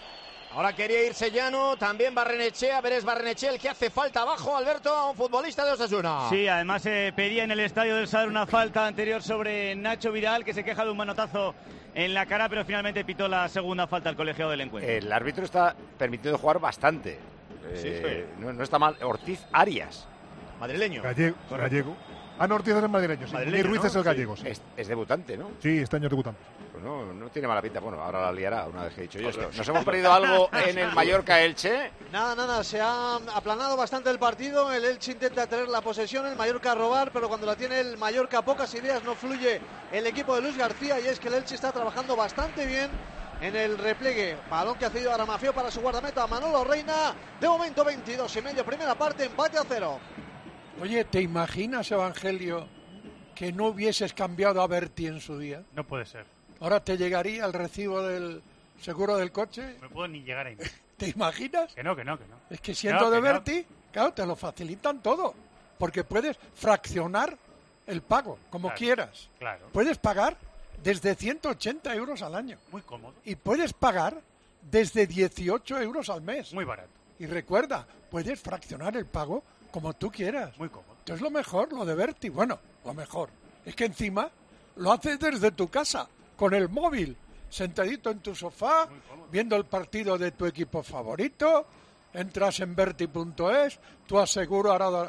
Ahora quería irse Llano, también Barrenechea, Veres Barrenechea, el que hace falta abajo, Alberto, a un futbolista de Osasuna. Sí, además pedía en el estadio del Sadar una falta anterior sobre Nacho Vidal, que se queja de un manotazo en la cara, pero finalmente pitó la segunda falta al colegiado del encuentro. El árbitro está permitiendo jugar bastante. No está mal. Ortiz Arias. Madrileño. Gallego. No, Ortiz es el madrileño, sí. Y Ruiz es el gallego. Sí. Es debutante, ¿no? Sí, este año es debutante. Pues no tiene mala pinta. Bueno, ahora la liará una vez que he dicho yo esto. ¿Nos hemos perdido algo en el Mallorca-Elche? Nada, se ha aplanado bastante el partido. El Elche intenta tener la posesión, el Mallorca a robar, pero cuando la tiene el Mallorca, pocas ideas, no fluye el equipo de Luis García, y es que el Elche está trabajando bastante bien en el repliegue. Balón que ha cedido Aramafeo para su guardameta Manolo Reina. De momento 22:30, primera parte, empate a 0. Oye, ¿te imaginas, Evangelio, que no hubieses cambiado a Berti en su día? No puede ser. Ahora te llegaría el recibo del seguro del coche. No puedo ni llegar ahí. ¿Te imaginas? Que no. Es que siendo de Berti, claro, te lo facilitan todo. Porque puedes fraccionar el pago, como quieras. Claro. Puedes pagar desde 180 euros al año. Muy cómodo. Y puedes pagar desde 18 euros al mes. Muy barato. Y recuerda, puedes fraccionar el pago como tú quieras. Muy cómodo. Esto es lo mejor, lo de Berti. Bueno, lo mejor es que encima lo haces desde tu casa, con el móvil, sentadito en tu sofá, viendo el partido de tu equipo favorito. Entras en Berti.es, tu aseguradora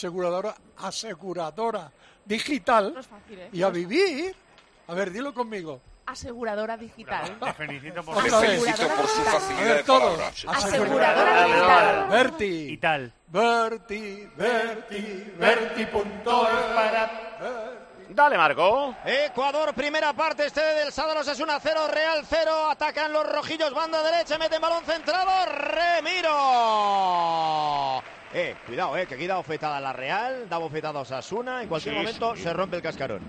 digital, No es fácil, ¿eh? y a vivir. A ver, dilo conmigo. Aseguradora digital. Te felicito por su facilidad de palabras. Aseguradora digital. Berti. Y tal. Berti.es para... Dale, Marco. Ecuador, primera parte, del Sadar Osasuna 0, Real 0. Atacan los rojillos, banda derecha, meten balón centrado. Remiro. Cuidado, que aquí da bofetada la Real, da bofetada Osasuna. En cualquier momento se rompe el cascarón.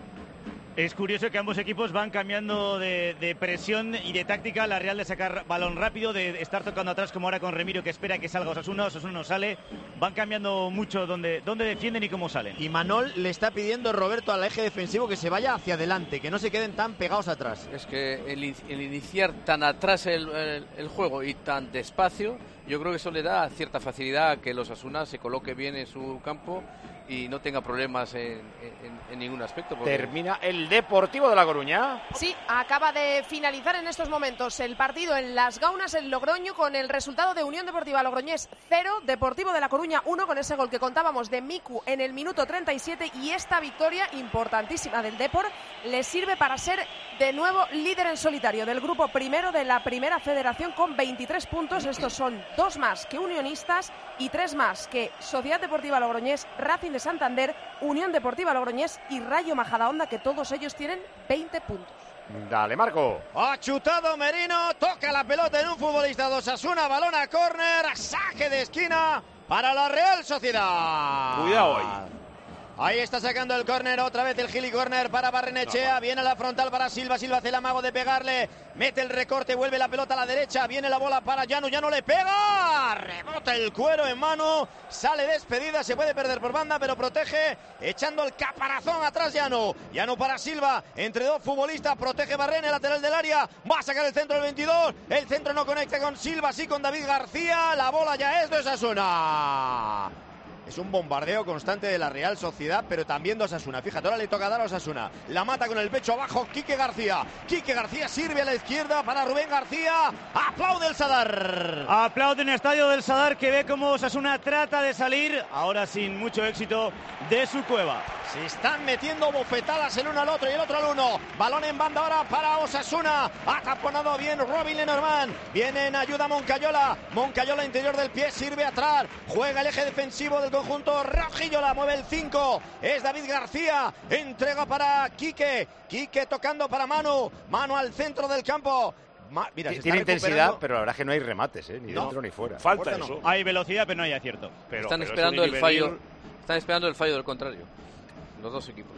Es curioso que ambos equipos van cambiando de presión y de táctica. La Real de sacar balón rápido, de estar tocando atrás como ahora con Remiro, que espera que salga Osasuna no sale. Van cambiando mucho dónde defienden y cómo salen. Y Manol le está pidiendo, Roberto, al eje defensivo que se vaya hacia adelante, que no se queden tan pegados atrás. Es que el iniciar tan atrás el juego y tan despacio, yo creo que eso le da cierta facilidad a que los Osasuna se coloque bien en su campo y no tenga problemas en ningún aspecto. Termina el Deportivo de La Coruña. Sí, acaba de finalizar en estos momentos el partido en Las Gaunas, en Logroño, con el resultado de Unión Deportiva Logroñés 0, Deportivo de La Coruña 1, con ese gol que contábamos de Miku en el minuto 37, y esta victoria importantísima del Depor le sirve para ser de nuevo líder en solitario del grupo primero de la Primera Federación con 23 puntos. Estos son 2 más que Unionistas y 3 más que Sociedad Deportiva Logroñés, Racing de Santander, Unión Deportiva Logroñés y Rayo Majadahonda, que todos ellos tienen 20 puntos. Dale, Marco. Ha chutado Merino, toca la pelota en un futbolista de Osasuna, balón a córner, saque de esquina para la Real Sociedad. Cuidado ahí. Ahí está sacando el córner, otra vez el Gili córner para Barrenechea, viene la frontal para Silva hace el amago de pegarle, mete el recorte, vuelve la pelota a la derecha, viene la bola para Llano le pega, rebota el cuero en mano, sale despedida, se puede perder por banda, pero protege, echando el caparazón atrás Llano para Silva, entre dos futbolistas, protege Barrene, lateral del área, va a sacar el centro del 22, el centro no conecta con Silva, sí con David García, la bola ya es de Osasuna. Es un bombardeo constante de la Real Sociedad, pero también de Osasuna. Fíjate, ahora le toca dar a Osasuna. La mata con el pecho abajo Quique García. Quique García sirve a la izquierda para Rubén García. ¡Aplaude el Sadar! Aplaude en el estadio del Sadar, que ve cómo Osasuna trata de salir, ahora sin mucho éxito, de su cueva. Se están metiendo bofetadas el uno al otro y el otro al uno. Balón en banda ahora para Osasuna. Ha taponado bien Robin Lenormand. Viene en ayuda Moncayola. Moncayola interior del pie, sirve atrás. Juega el eje defensivo del conjunto rojillo, la mueve el 5. Es David García. Entrega para Quique. Quique tocando para Manu. Manu al centro del campo. Mira, tiene intensidad, pero la verdad es que no hay remates, ni dentro ni fuera. Falta eso. No. Hay velocidad, pero no hay acierto. Están esperando el fallo. Están esperando el fallo del contrario. Los dos equipos.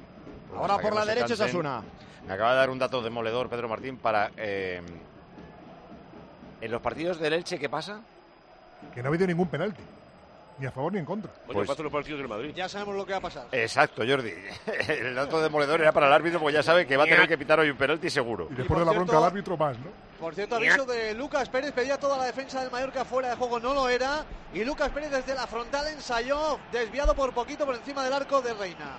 Ahora por la derecha es Osasuna. Me acaba de dar un dato demoledor Pedro Martín para... en los partidos del Elche, ¿qué pasa? Que no ha habido ningún penalti. Ni a favor ni en contra. Oye, pues, los partidos del Madrid. Ya sabemos lo que va a pasar. Exacto, Jordi. El dato demoledor era para el árbitro, porque ya sabe que va a tener que pitar hoy un penalti seguro. Y después de la bronca al árbitro más, ¿no? Por cierto, aviso de Lucas Pérez, pedía toda la defensa del Mallorca fuera de juego, no lo era. Y Lucas Pérez desde la frontal ensayó, desviado por poquito por encima del arco de Reina.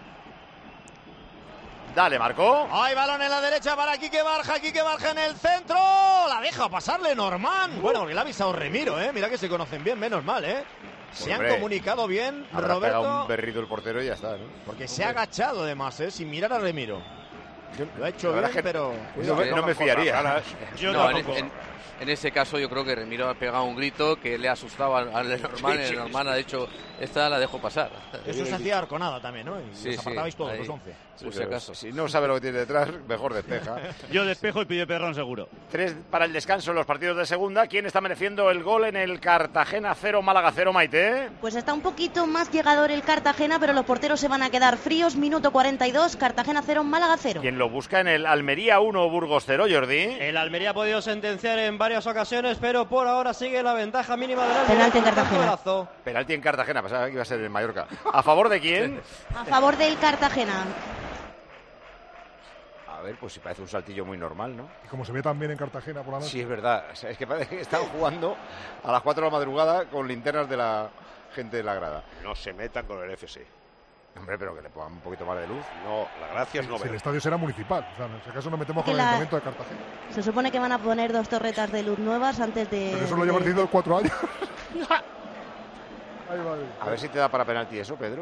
Dale, Marco. Hay balón en la derecha para Quique Barja en el centro. La deja pasarle Norman. Bueno, porque le ha avisado Remiro, Mira que se conocen bien, menos mal, Se han comunicado bien, habrá Roberto. Pegado un berrito el portero y ya está, ¿no? Porque se ha agachado además, sin mirar a Remiro. Lo ha hecho bien, pero... No me fiaría. Yo no, en ese caso yo creo que Remiro ha pegado un grito que le ha asustado al Norman. El Norman ha dicho, esta la dejo pasar. Eso se hacía Arconada también, ¿no? Y sí, os apartabais todos ahí, los 11. Por si acaso. Si no sabe lo que tiene detrás, mejor despeja. Yo despejo y pide Perrón seguro. 3 para el descanso en los partidos de segunda. ¿Quién está mereciendo el gol en el Cartagena 0, Málaga 0, Maite? Pues está un poquito más llegador el Cartagena, pero los porteros se van a quedar fríos. Minuto 42, Cartagena 0, Málaga 0. ¿Quién lo busca en el Almería 1, Burgos 0, Jordi? El Almería ha podido sentenciar en varias ocasiones, pero por ahora sigue la ventaja mínima del Almería. Penalti en Cartagena. Penalti en Cartagena, pensaba que iba a ser en Mallorca. ¿A favor de quién? A favor del Cartagena. A ver, pues si parece un saltillo muy normal, ¿no? Y como se ve también en Cartagena por la noche. Sí, es verdad. O sea, es que parece que están jugando a las 4 de la madrugada con linternas de la gente de la grada. No se metan con el FC. Hombre, pero que le pongan un poquito más de luz. No, la gracia es no Si ver. el estadio será municipal. O sea, en ese caso nos metemos con el la- Ayuntamiento de Cartagena. Se supone que van a poner 2 torretas de luz nuevas antes de... Pero eso lo llevan diciendo 4 años. Ahí va. A ver si te da para penalti eso, Pedro.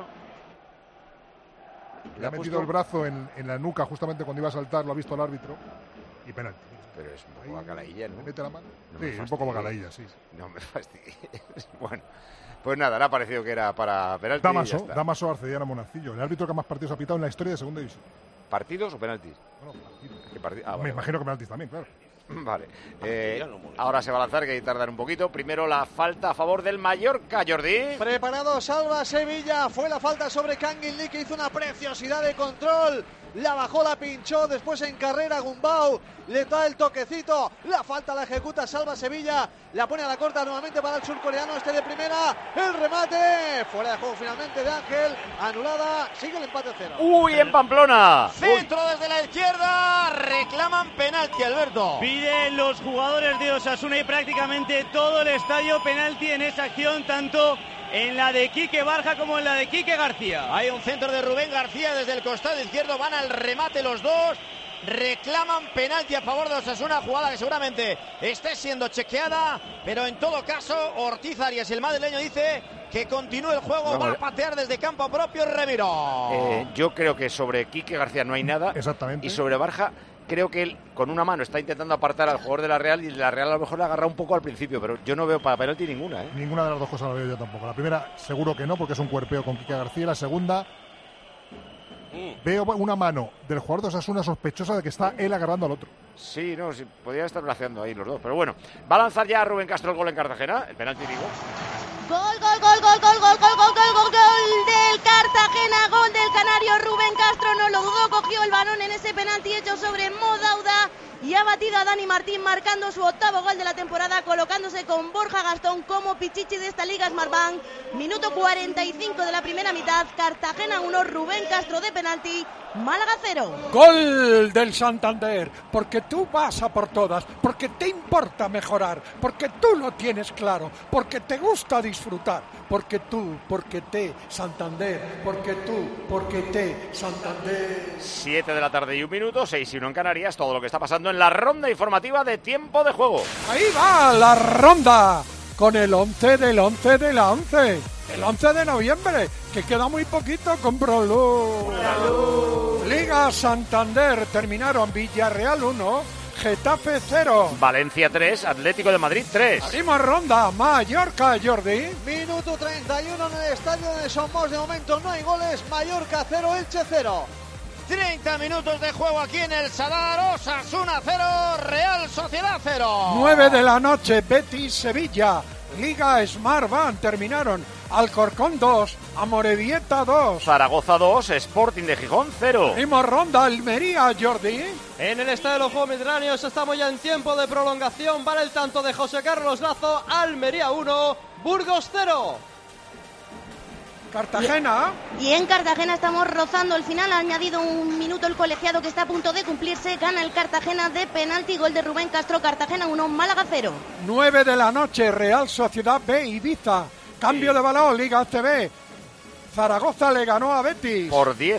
Le ha metido el brazo en la nuca justamente cuando iba a saltar, lo ha visto el árbitro. Y penalti. Pero es un poco bacalaílla, ¿no? Mete la mano. No me Sí, un poco fastidies. bacalaílla, sí. No me fastidies. Bueno, pues nada, le ha parecido que era para penalti. y ya está. Damaso Arcediana Monacillo, el árbitro que más partidos ha pitado en la historia de Segunda División. ¿Partidos o penaltis? Bueno, partidos. ¿Qué parti- ah, Me vale, imagino que penaltis también, claro. Vale. Ahora se va a lanzar, que hay que tardar un poquito. Primero la falta a favor del Mallorca, Jordi. Preparado, salva Sevilla. Fue la falta sobre Kangin Lee, que hizo una preciosidad de control. La bajó, la pinchó, después en carrera Gumbau le da el toquecito, la falta la ejecuta, salva Sevilla, la pone a la corta nuevamente para el surcoreano, de primera, el remate, fuera de juego finalmente de Ángel, anulada, sigue el empate 0. ¡Uy, en Pamplona! Centro desde la izquierda, reclaman penalti, Alberto. Piden los jugadores de Osasuna y prácticamente todo el estadio penalti en esa acción, tanto en la de Quique Barja como en la de Quique García. Hay un centro de Rubén García desde el costado izquierdo, van al remate los dos, reclaman penalti a favor de Osasuna, jugada que seguramente esté siendo chequeada, pero en todo caso Ortiz Arias, el madrileño, dice que continúe el juego, va a patear desde campo propio Remiro. Yo creo que sobre Quique García no hay nada. Exactamente. Y sobre Barja, creo que él con una mano está intentando apartar al jugador de la Real y la Real a lo mejor le agarra un poco al principio, pero yo no veo para penalti ninguna, ¿eh? Ninguna de las dos cosas la veo yo tampoco. La primera, seguro que no, porque es un cuerpeo con Quique García. La segunda, veo una mano del jugador de Osasuna sospechosa de que está él agarrando al otro. Sí, no, sí, podrían estar haciendo ahí los dos, pero bueno. Va a lanzar ya Rubén Castro el gol en Cartagena, el penalti digo. Gol, gol, gol, gol, gol, gol, gol, gol, gol, gol, gol del Cartagena, gol del canario Rubén Castro, no lo dudó, cogió el balón en ese penalti hecho sobre Modauda y ha batido a Dani Martín marcando su 8º gol de la temporada, colocándose con Borja Gastón como pichichi de esta Liga Smartbank. Minuto 45 de la primera mitad, Cartagena 1, Rubén Castro de penalti, Málaga 0. Gol del Santander, porque tú vas a por todas, porque te importa mejorar, porque tú lo tienes claro, porque te gusta disfrutar, porque tú, porque te, Santander, porque tú, porque te, Santander. 7 de la tarde y 1 minuto, 6 y 1 en Canarias, todo lo que está pasando en la ronda informativa de tiempo de juego. Ahí va la ronda, con el 11 del 11 de la 11. El 11 de noviembre, que queda muy poquito con Brolú. Liga Santander, terminaron Villarreal 1, Getafe 0. Valencia 3, Atlético de Madrid 3. Abrimos ronda, Mallorca, Jordi. Minuto 31 en el estadio de Somos, de momento no hay goles, Mallorca 0, Elche 0. 30 minutos de juego aquí en el Sadar, Osasuna 0, Real Sociedad 0. 9 de la noche, Betis, Sevilla. Liga Smartbank, terminaron Alcorcón 2, Amorebieta 2. Zaragoza 2, Sporting de Gijón 0. Abrimos ronda, Almería, Jordi. En el estadio de los Juegos Mediterráneos estamos ya en tiempo de prolongación. Vale el tanto de José Carlos Lazo, Almería 1, Burgos 0. Cartagena. Y en Cartagena estamos rozando el final. Ha añadido un minuto el colegiado que está a punto de cumplirse. Gana el Cartagena de penalti. Gol de Rubén Castro. Cartagena 1, Málaga 0. 9 de la noche, Real Sociedad B, Ibiza. Cambio de balón, Liga ACB. Zaragoza le ganó a Betis. Por 10,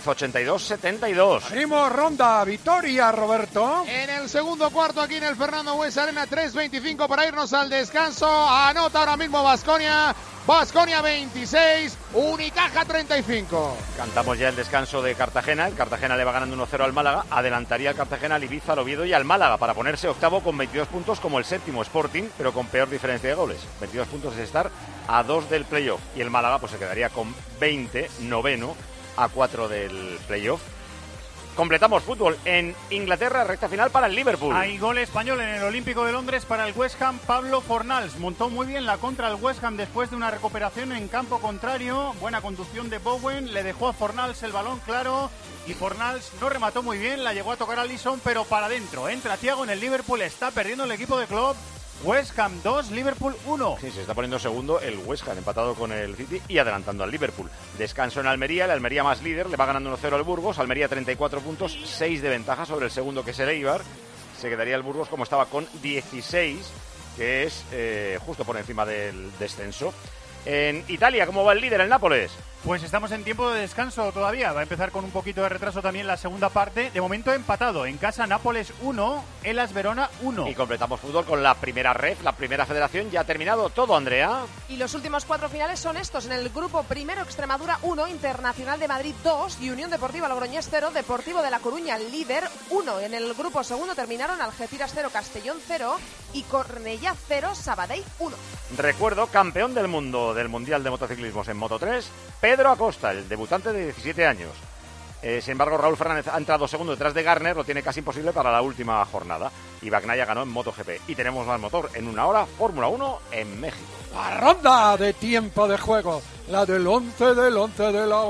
82-72. Abrimos ronda, Vitoria, Roberto. En el segundo cuarto, aquí en el Fernando Buesa Arena, 3:25 para irnos al descanso. Anota ahora mismo Baskonia. Baskonia 26, Unicaja 35. Cantamos ya el descanso de Cartagena. El Cartagena le va ganando 1-0 al Málaga. Adelantaría el Cartagena al Ibiza, al Oviedo y al Málaga para ponerse octavo con 22 puntos como el séptimo Sporting, pero con peor diferencia de goles. 22 puntos es estar a 2 del playoff. Y el Málaga pues se quedaría con 20, noveno, a 4 del playoff. Completamos fútbol en Inglaterra, recta final para el Liverpool. Hay gol español en el Olímpico de Londres para el West Ham. Pablo Fornals montó muy bien la contra el West Ham después de una recuperación en campo contrario. Buena conducción de Bowen, le dejó a Fornals el balón claro y Fornals no remató muy bien, la llegó a tocar a Alisson, pero para adentro. Entra Thiago en el Liverpool, está perdiendo el equipo de Klopp. West Ham 2, Liverpool 1. Sí, se está poniendo segundo el West Ham, empatado con el City y adelantando al Liverpool. Descanso en Almería, el Almería más líder, le va ganando 1-0 al Burgos. Almería 34 puntos, 6 de ventaja sobre el segundo que es el Eibar. Se quedaría el Burgos como estaba con 16, que es justo por encima del descenso. En Italia, ¿cómo va el líder, el Nápoles? Pues estamos en tiempo de descanso todavía. Va a empezar con un poquito de retraso también la segunda parte. De momento empatado. En casa Nápoles 1, Hellas Verona 1. Y completamos fútbol con la primera ref, la primera federación. Ya ha terminado todo, Andrea. Y los últimos 4 finales son estos. En el grupo primero, Extremadura 1, Internacional de Madrid 2 y Unión Deportiva Logroñés 0, Deportivo de La Coruña líder 1. En el grupo segundo terminaron Algeciras 0, Castellón 0 y Cornellá 0, Sabadell 1. Recuerdo, campeón del mundo del Mundial de Motociclismos en Moto3, Pedro Acosta, el debutante de 17 años. Sin embargo, Raúl Fernández ha entrado segundo detrás de Garner, lo tiene casi imposible para la última jornada. Y Bagnaia ganó en MotoGP. Y tenemos más motor en una hora, Fórmula 1 en México. La ronda de tiempo de juego, la del 11 del 11 de la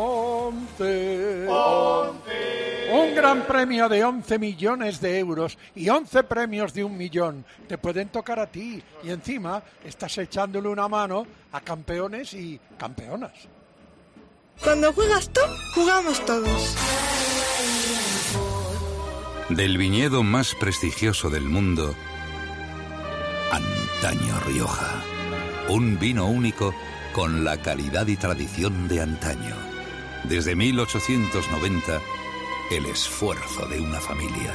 11. Un gran premio de 11 millones de euros y 11 premios de 1 millón. Te pueden tocar a ti y encima estás echándole una mano a campeones y campeonas. Cuando juegas tú, jugamos todos. Del viñedo más prestigioso del mundo, Antaño Rioja. Un vino único con la calidad y tradición de antaño. Desde 1890, el esfuerzo de una familia.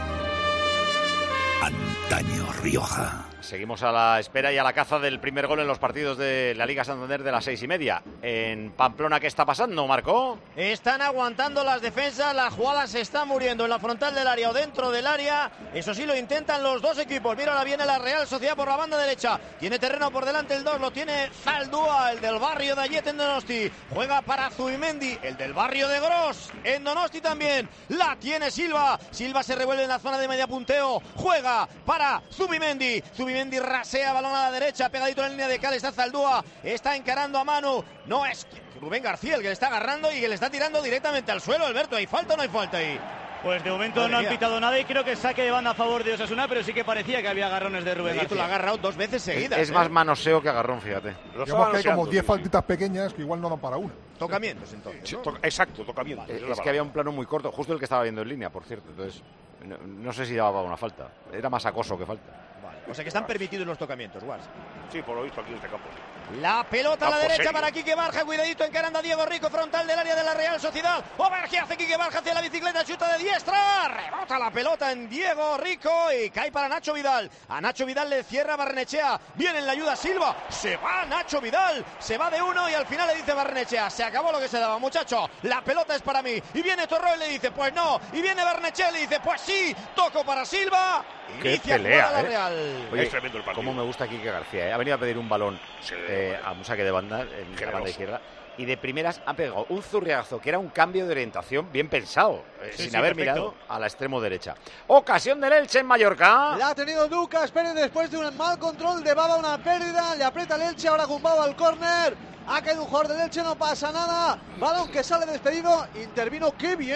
Antaño Rioja. Seguimos a la espera y a la caza del primer gol en los partidos de la Liga Santander de las 6:30. En Pamplona, ¿qué está pasando, Marco? Están aguantando las defensas, las jugadas se están muriendo en la frontal del área o dentro del área. Eso sí, lo intentan los dos equipos. Mira, ahora viene la Real Sociedad por la banda derecha. Tiene terreno por delante el 2, lo tiene Zaldúa, el del barrio de Ayet en Donosti. Juega para Zubimendi, el del barrio de Gros, en Donosti también. La tiene Silva. Silva se revuelve en la zona de media punteo. Juega para Zubimendi. Zubimendi rasea, balón a la derecha, pegadito en la línea de cal, está Zaldúa, está encarando a Manu, no es Rubén García el que le está agarrando y que le está tirando directamente al suelo. Alberto, ¿hay falta o no hay falta ahí? Pues de momento no han pitado nada y creo que saque de banda a favor de Osasuna, pero sí que parecía que había agarrones de Rubén García. Lo ha agarrado 2 veces seguidas. Es más manoseo que agarrón, fíjate. Digamos que hay como 10 faltitas pequeñas que igual no dan para una. Tocamientos, entonces. Sí, exacto, tocamientos. Es que había un plano muy corto, justo el que estaba viendo en línea, por cierto. Entonces, no sé si daba una falta. Era más acoso que falta. Vale. O sea que están permitidos los tocamientos, Guas. Sí, por lo visto aquí en este campo. La pelota a la derecha para Quique Barja, cuidadito, encarando a Diego Rico, frontal del área de la Real Sociedad. ¿Qué hace Quique Barja hacia la bicicleta? Chuta de diestra, rebota la pelota en Diego Rico y cae para Nacho Vidal. A Nacho Vidal le cierra Barrenechea, viene en la ayuda Silva, se va Nacho Vidal, se va de uno y al final le dice Barrenechea, se acabó lo que se daba, muchacho, la pelota es para mí. Y viene Torró y le dice, pues no, y viene Barrenechea y le dice, pues sí, toco para Silva. ¡Qué pelea, la Real. Oye, es tremendo el partido. Cómo me gusta Quique García, Ha venido a pedir un balón a un saque de banda en la banda izquierda y de primeras ha pegado un zurriazo que era un cambio de orientación bien pensado, sin haber mirado a la extremo derecha. Ocasión del Elche en Mallorca. La ha tenido Lucas Pérez después de un mal control de Baba, una pérdida, le aprieta el Elche, ahora Gumbado al córner. Ha caído un jugador del Elche, no pasa nada. Balón que sale despedido, intervino, qué bien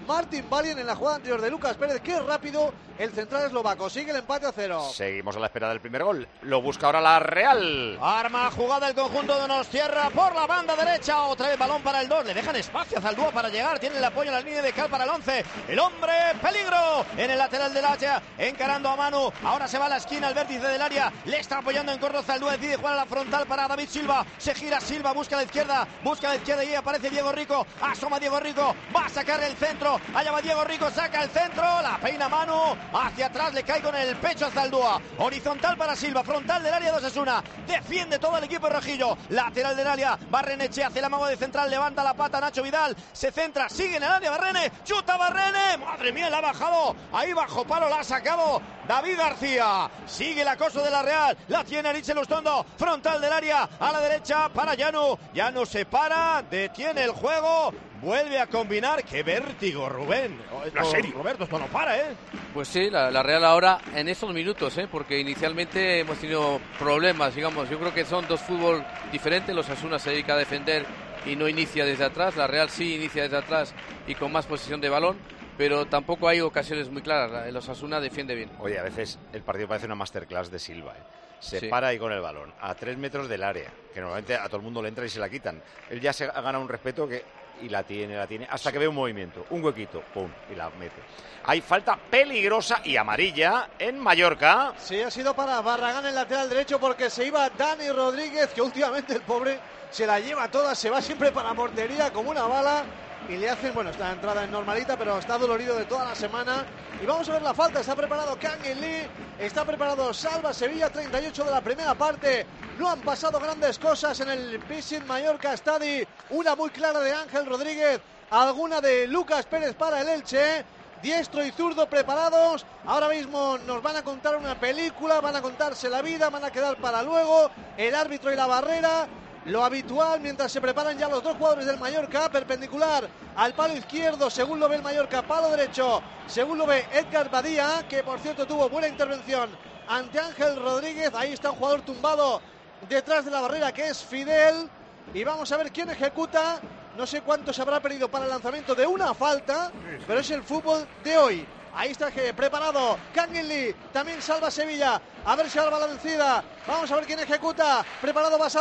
Martin Balien en la jugada anterior de Lucas Pérez. Qué rápido el central eslovaco. Sigue el empate a 0. Seguimos a la espera del primer gol. Lo busca ahora la Real. Arma jugada el conjunto de Donostierra por la banda derecha. Otra vez balón para el 2. Le dejan espacio a Zaldúa para llegar. Tiene el apoyo en la línea de cal para el 11. El hombre, peligro en el lateral del área. Encarando a Manu. Ahora se va a la esquina, al vértice del área. Le está apoyando en corto Zaldúa. Decide jugar a la frontal para David Silva. Se gira Silva, busca a la izquierda y ahí aparece Diego Rico. Asoma Diego Rico. Va a sacar el centro. Allá va Diego Rico. Saca el centro. La peina Manu. Hacia atrás le cae con el pecho a Zaldúa. Horizontal para Silva. Frontal del área de Osasuna. Defiende todo el equipo rojillo. Lateral del área. Barrenechea hace el amago de central. Levanta la pata Nacho Vidal. Se centra. Sigue en el área Barrene. Chuta Barrene. Madre mía, la ha bajado. Ahí bajo palo la ha sacado David García. Sigue el acoso de la Real. La tiene Ariche Lustondo. Frontal del área. A la derecha para Llano. Llano se para. Detiene el juego. Vuelve a combinar. ¡Qué vértigo, Rubén! Roberto, esto no para, ¿eh? Pues sí, la Real ahora en estos minutos, porque inicialmente hemos tenido problemas, digamos. Yo creo que son dos fútbol diferentes. Los Osasuna se dedica a defender y no inicia desde atrás. La Real sí inicia desde atrás y con más posesión de balón, pero tampoco hay ocasiones muy claras. El Osasuna defiende bien. Oye, a veces el partido parece una masterclass de Silva, Se Sí. para ahí con el balón, a 3 metros del área, que normalmente a todo el mundo le entra y se la quitan. Él ya se ha ganado un respeto y la tiene, hasta que ve un movimiento, un huequito, pum, y la mete. Hay falta peligrosa y amarilla en Mallorca. Sí, ha sido para Barragán el lateral derecho porque se iba Dani Rodríguez, que últimamente el pobre se la lleva toda, se va siempre para la portería como una bala. Y le hacen, bueno, esta entrada es normalita, pero está dolorido de toda la semana. Y vamos a ver la falta. Está preparado Kangin Lee, está preparado Salva Sevilla, 38 de la primera parte. No han pasado grandes cosas en el Visit Mallorca Stadi. Una muy clara de Ángel Rodríguez, alguna de Lucas Pérez para el Elche. Diestro y zurdo preparados. Ahora mismo nos van a contar una película, van a contarse la vida, van a quedar para luego. El árbitro y la barrera. Lo habitual mientras se preparan ya los dos jugadores del Mallorca, perpendicular al palo izquierdo, según lo ve el Mallorca, palo derecho, según lo ve Edgar Badía, que por cierto tuvo buena intervención ante Ángel Rodríguez. Ahí está un jugador tumbado detrás de la barrera, que es Fidel, y vamos a ver quién ejecuta. No sé cuánto se habrá perdido para el lanzamiento de una falta, pero es el fútbol de hoy. Ahí está preparado Kangin Lee, también Salva Sevilla. A ver si ahora va la vencida. Vamos a ver quién ejecuta. Preparado va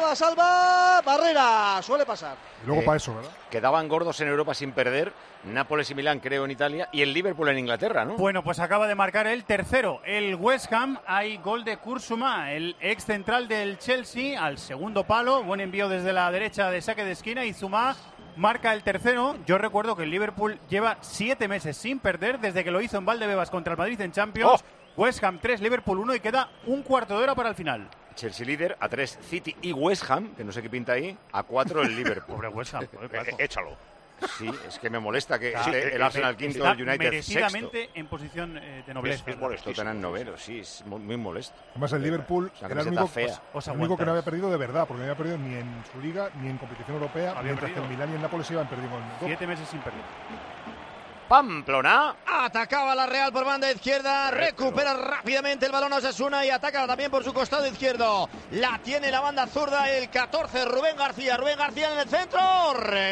Salva. Barrera, suele pasar. Y luego para eso, ¿verdad? Quedaban gordos en Europa sin perder. Nápoles y Milán, creo, en Italia. Y el Liverpool en Inglaterra, ¿no? Bueno, pues acaba de marcar el tercero. El West Ham, hay gol de Kurzuma, el ex central del Chelsea, al segundo palo. Buen envío desde la derecha de saque de esquina y Zuma marca el tercero. Yo recuerdo que el Liverpool lleva 7 meses sin perder desde que lo hizo en Valdebebas contra el Madrid en Champions. West Ham 3, Liverpool 1 y queda un cuarto de hora para el final. Chelsea líder, a 3 City y West Ham, que no sé qué pinta ahí, a 4 el Liverpool. Pobre West Ham. Échalo. Sí, es que me molesta que Sí, el Arsenal quinto, el United merecidamente sexto. en posición de nobleza. Es molesto tener noveno, sí, es muy molesto. Además el Liverpool Es una era el camiseta único, fea. el único que no había perdido de verdad, porque no había perdido ni en su liga ni en competición europea, Había mientras que perdido. el Milán y el Nápoles iban perdiendo en Europa. 7 meses sin perder. Pamplona. Atacaba la Real por banda izquierda, recupera rápidamente el balón a Osasuna y ataca también por su costado izquierdo. La tiene la banda zurda, el 14, Rubén García en el centro,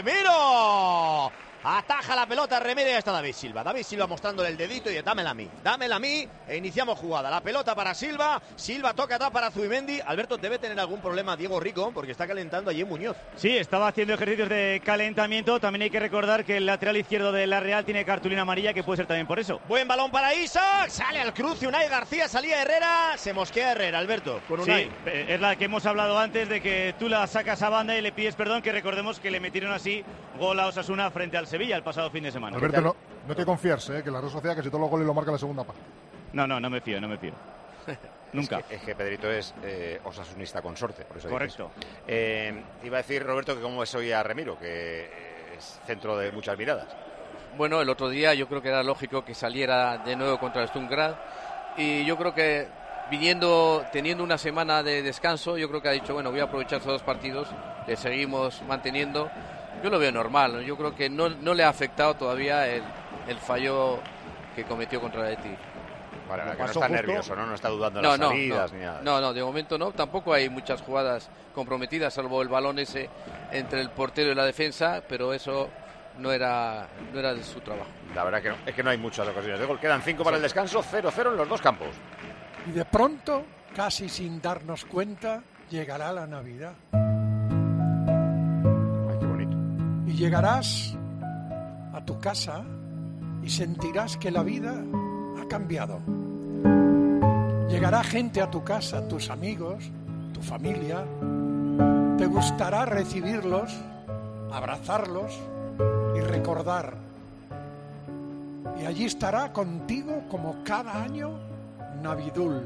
Remiro. Ataja la pelota, Remiro, y está David Silva mostrándole el dedito y dámela a mí, e iniciamos jugada. La pelota para Silva toca atrás para Zubimendi. Alberto, debe tener algún problema Diego Rico, porque está calentando allí Muñoz. Sí, estaba haciendo ejercicios de calentamiento. También hay que recordar que el lateral izquierdo de la Real tiene cartulina amarilla, que puede ser también por eso. Buen balón para Isaac, sale al cruce Unai García, salía Herrera, se mosquea Herrera, Alberto, con Unai. Sí, es la que hemos hablado antes, de que tú la sacas a banda y le pides perdón, que recordemos que le metieron así gol a Osasuna frente al Sevilla el pasado fin de semana. Alberto, no te confíes, que la Real Sociedad casi todos los goles lo marca en la segunda parte. No me fío. Nunca. Es que Pedrito es osasunista consorte, por eso Correcto. Iba a decir, Roberto, que cómo es hoy a Remiro, que es centro de muchas miradas. Bueno, el otro día yo creo que era lógico que saliera de nuevo contra el Sturm Graz y yo creo que teniendo una semana de descanso, yo creo que ha dicho, bueno, voy a aprovechar estos 2 partidos, le seguimos manteniendo. Yo lo veo normal, ¿no? Yo creo que no le ha afectado todavía el fallo que cometió contra el Betis. Vale, que no está nervioso, ¿no? No está dudando en las salidas ni nada. No, de momento no. Tampoco hay muchas jugadas comprometidas, salvo el balón ese entre el portero y la defensa, pero eso no era de su trabajo. La verdad que no, es que no hay muchas ocasiones de gol. Quedan 5 para el descanso, 0-0 en los dos campos. Y de pronto, casi sin darnos cuenta, llegará la Navidad. Ay, qué bonito. Y llegarás a tu casa y sentirás que la vida ha cambiado. Llegará gente a tu casa, tus amigos, tu familia. Te gustará recibirlos, abrazarlos y recordar. Y allí estará contigo como cada año Navidul.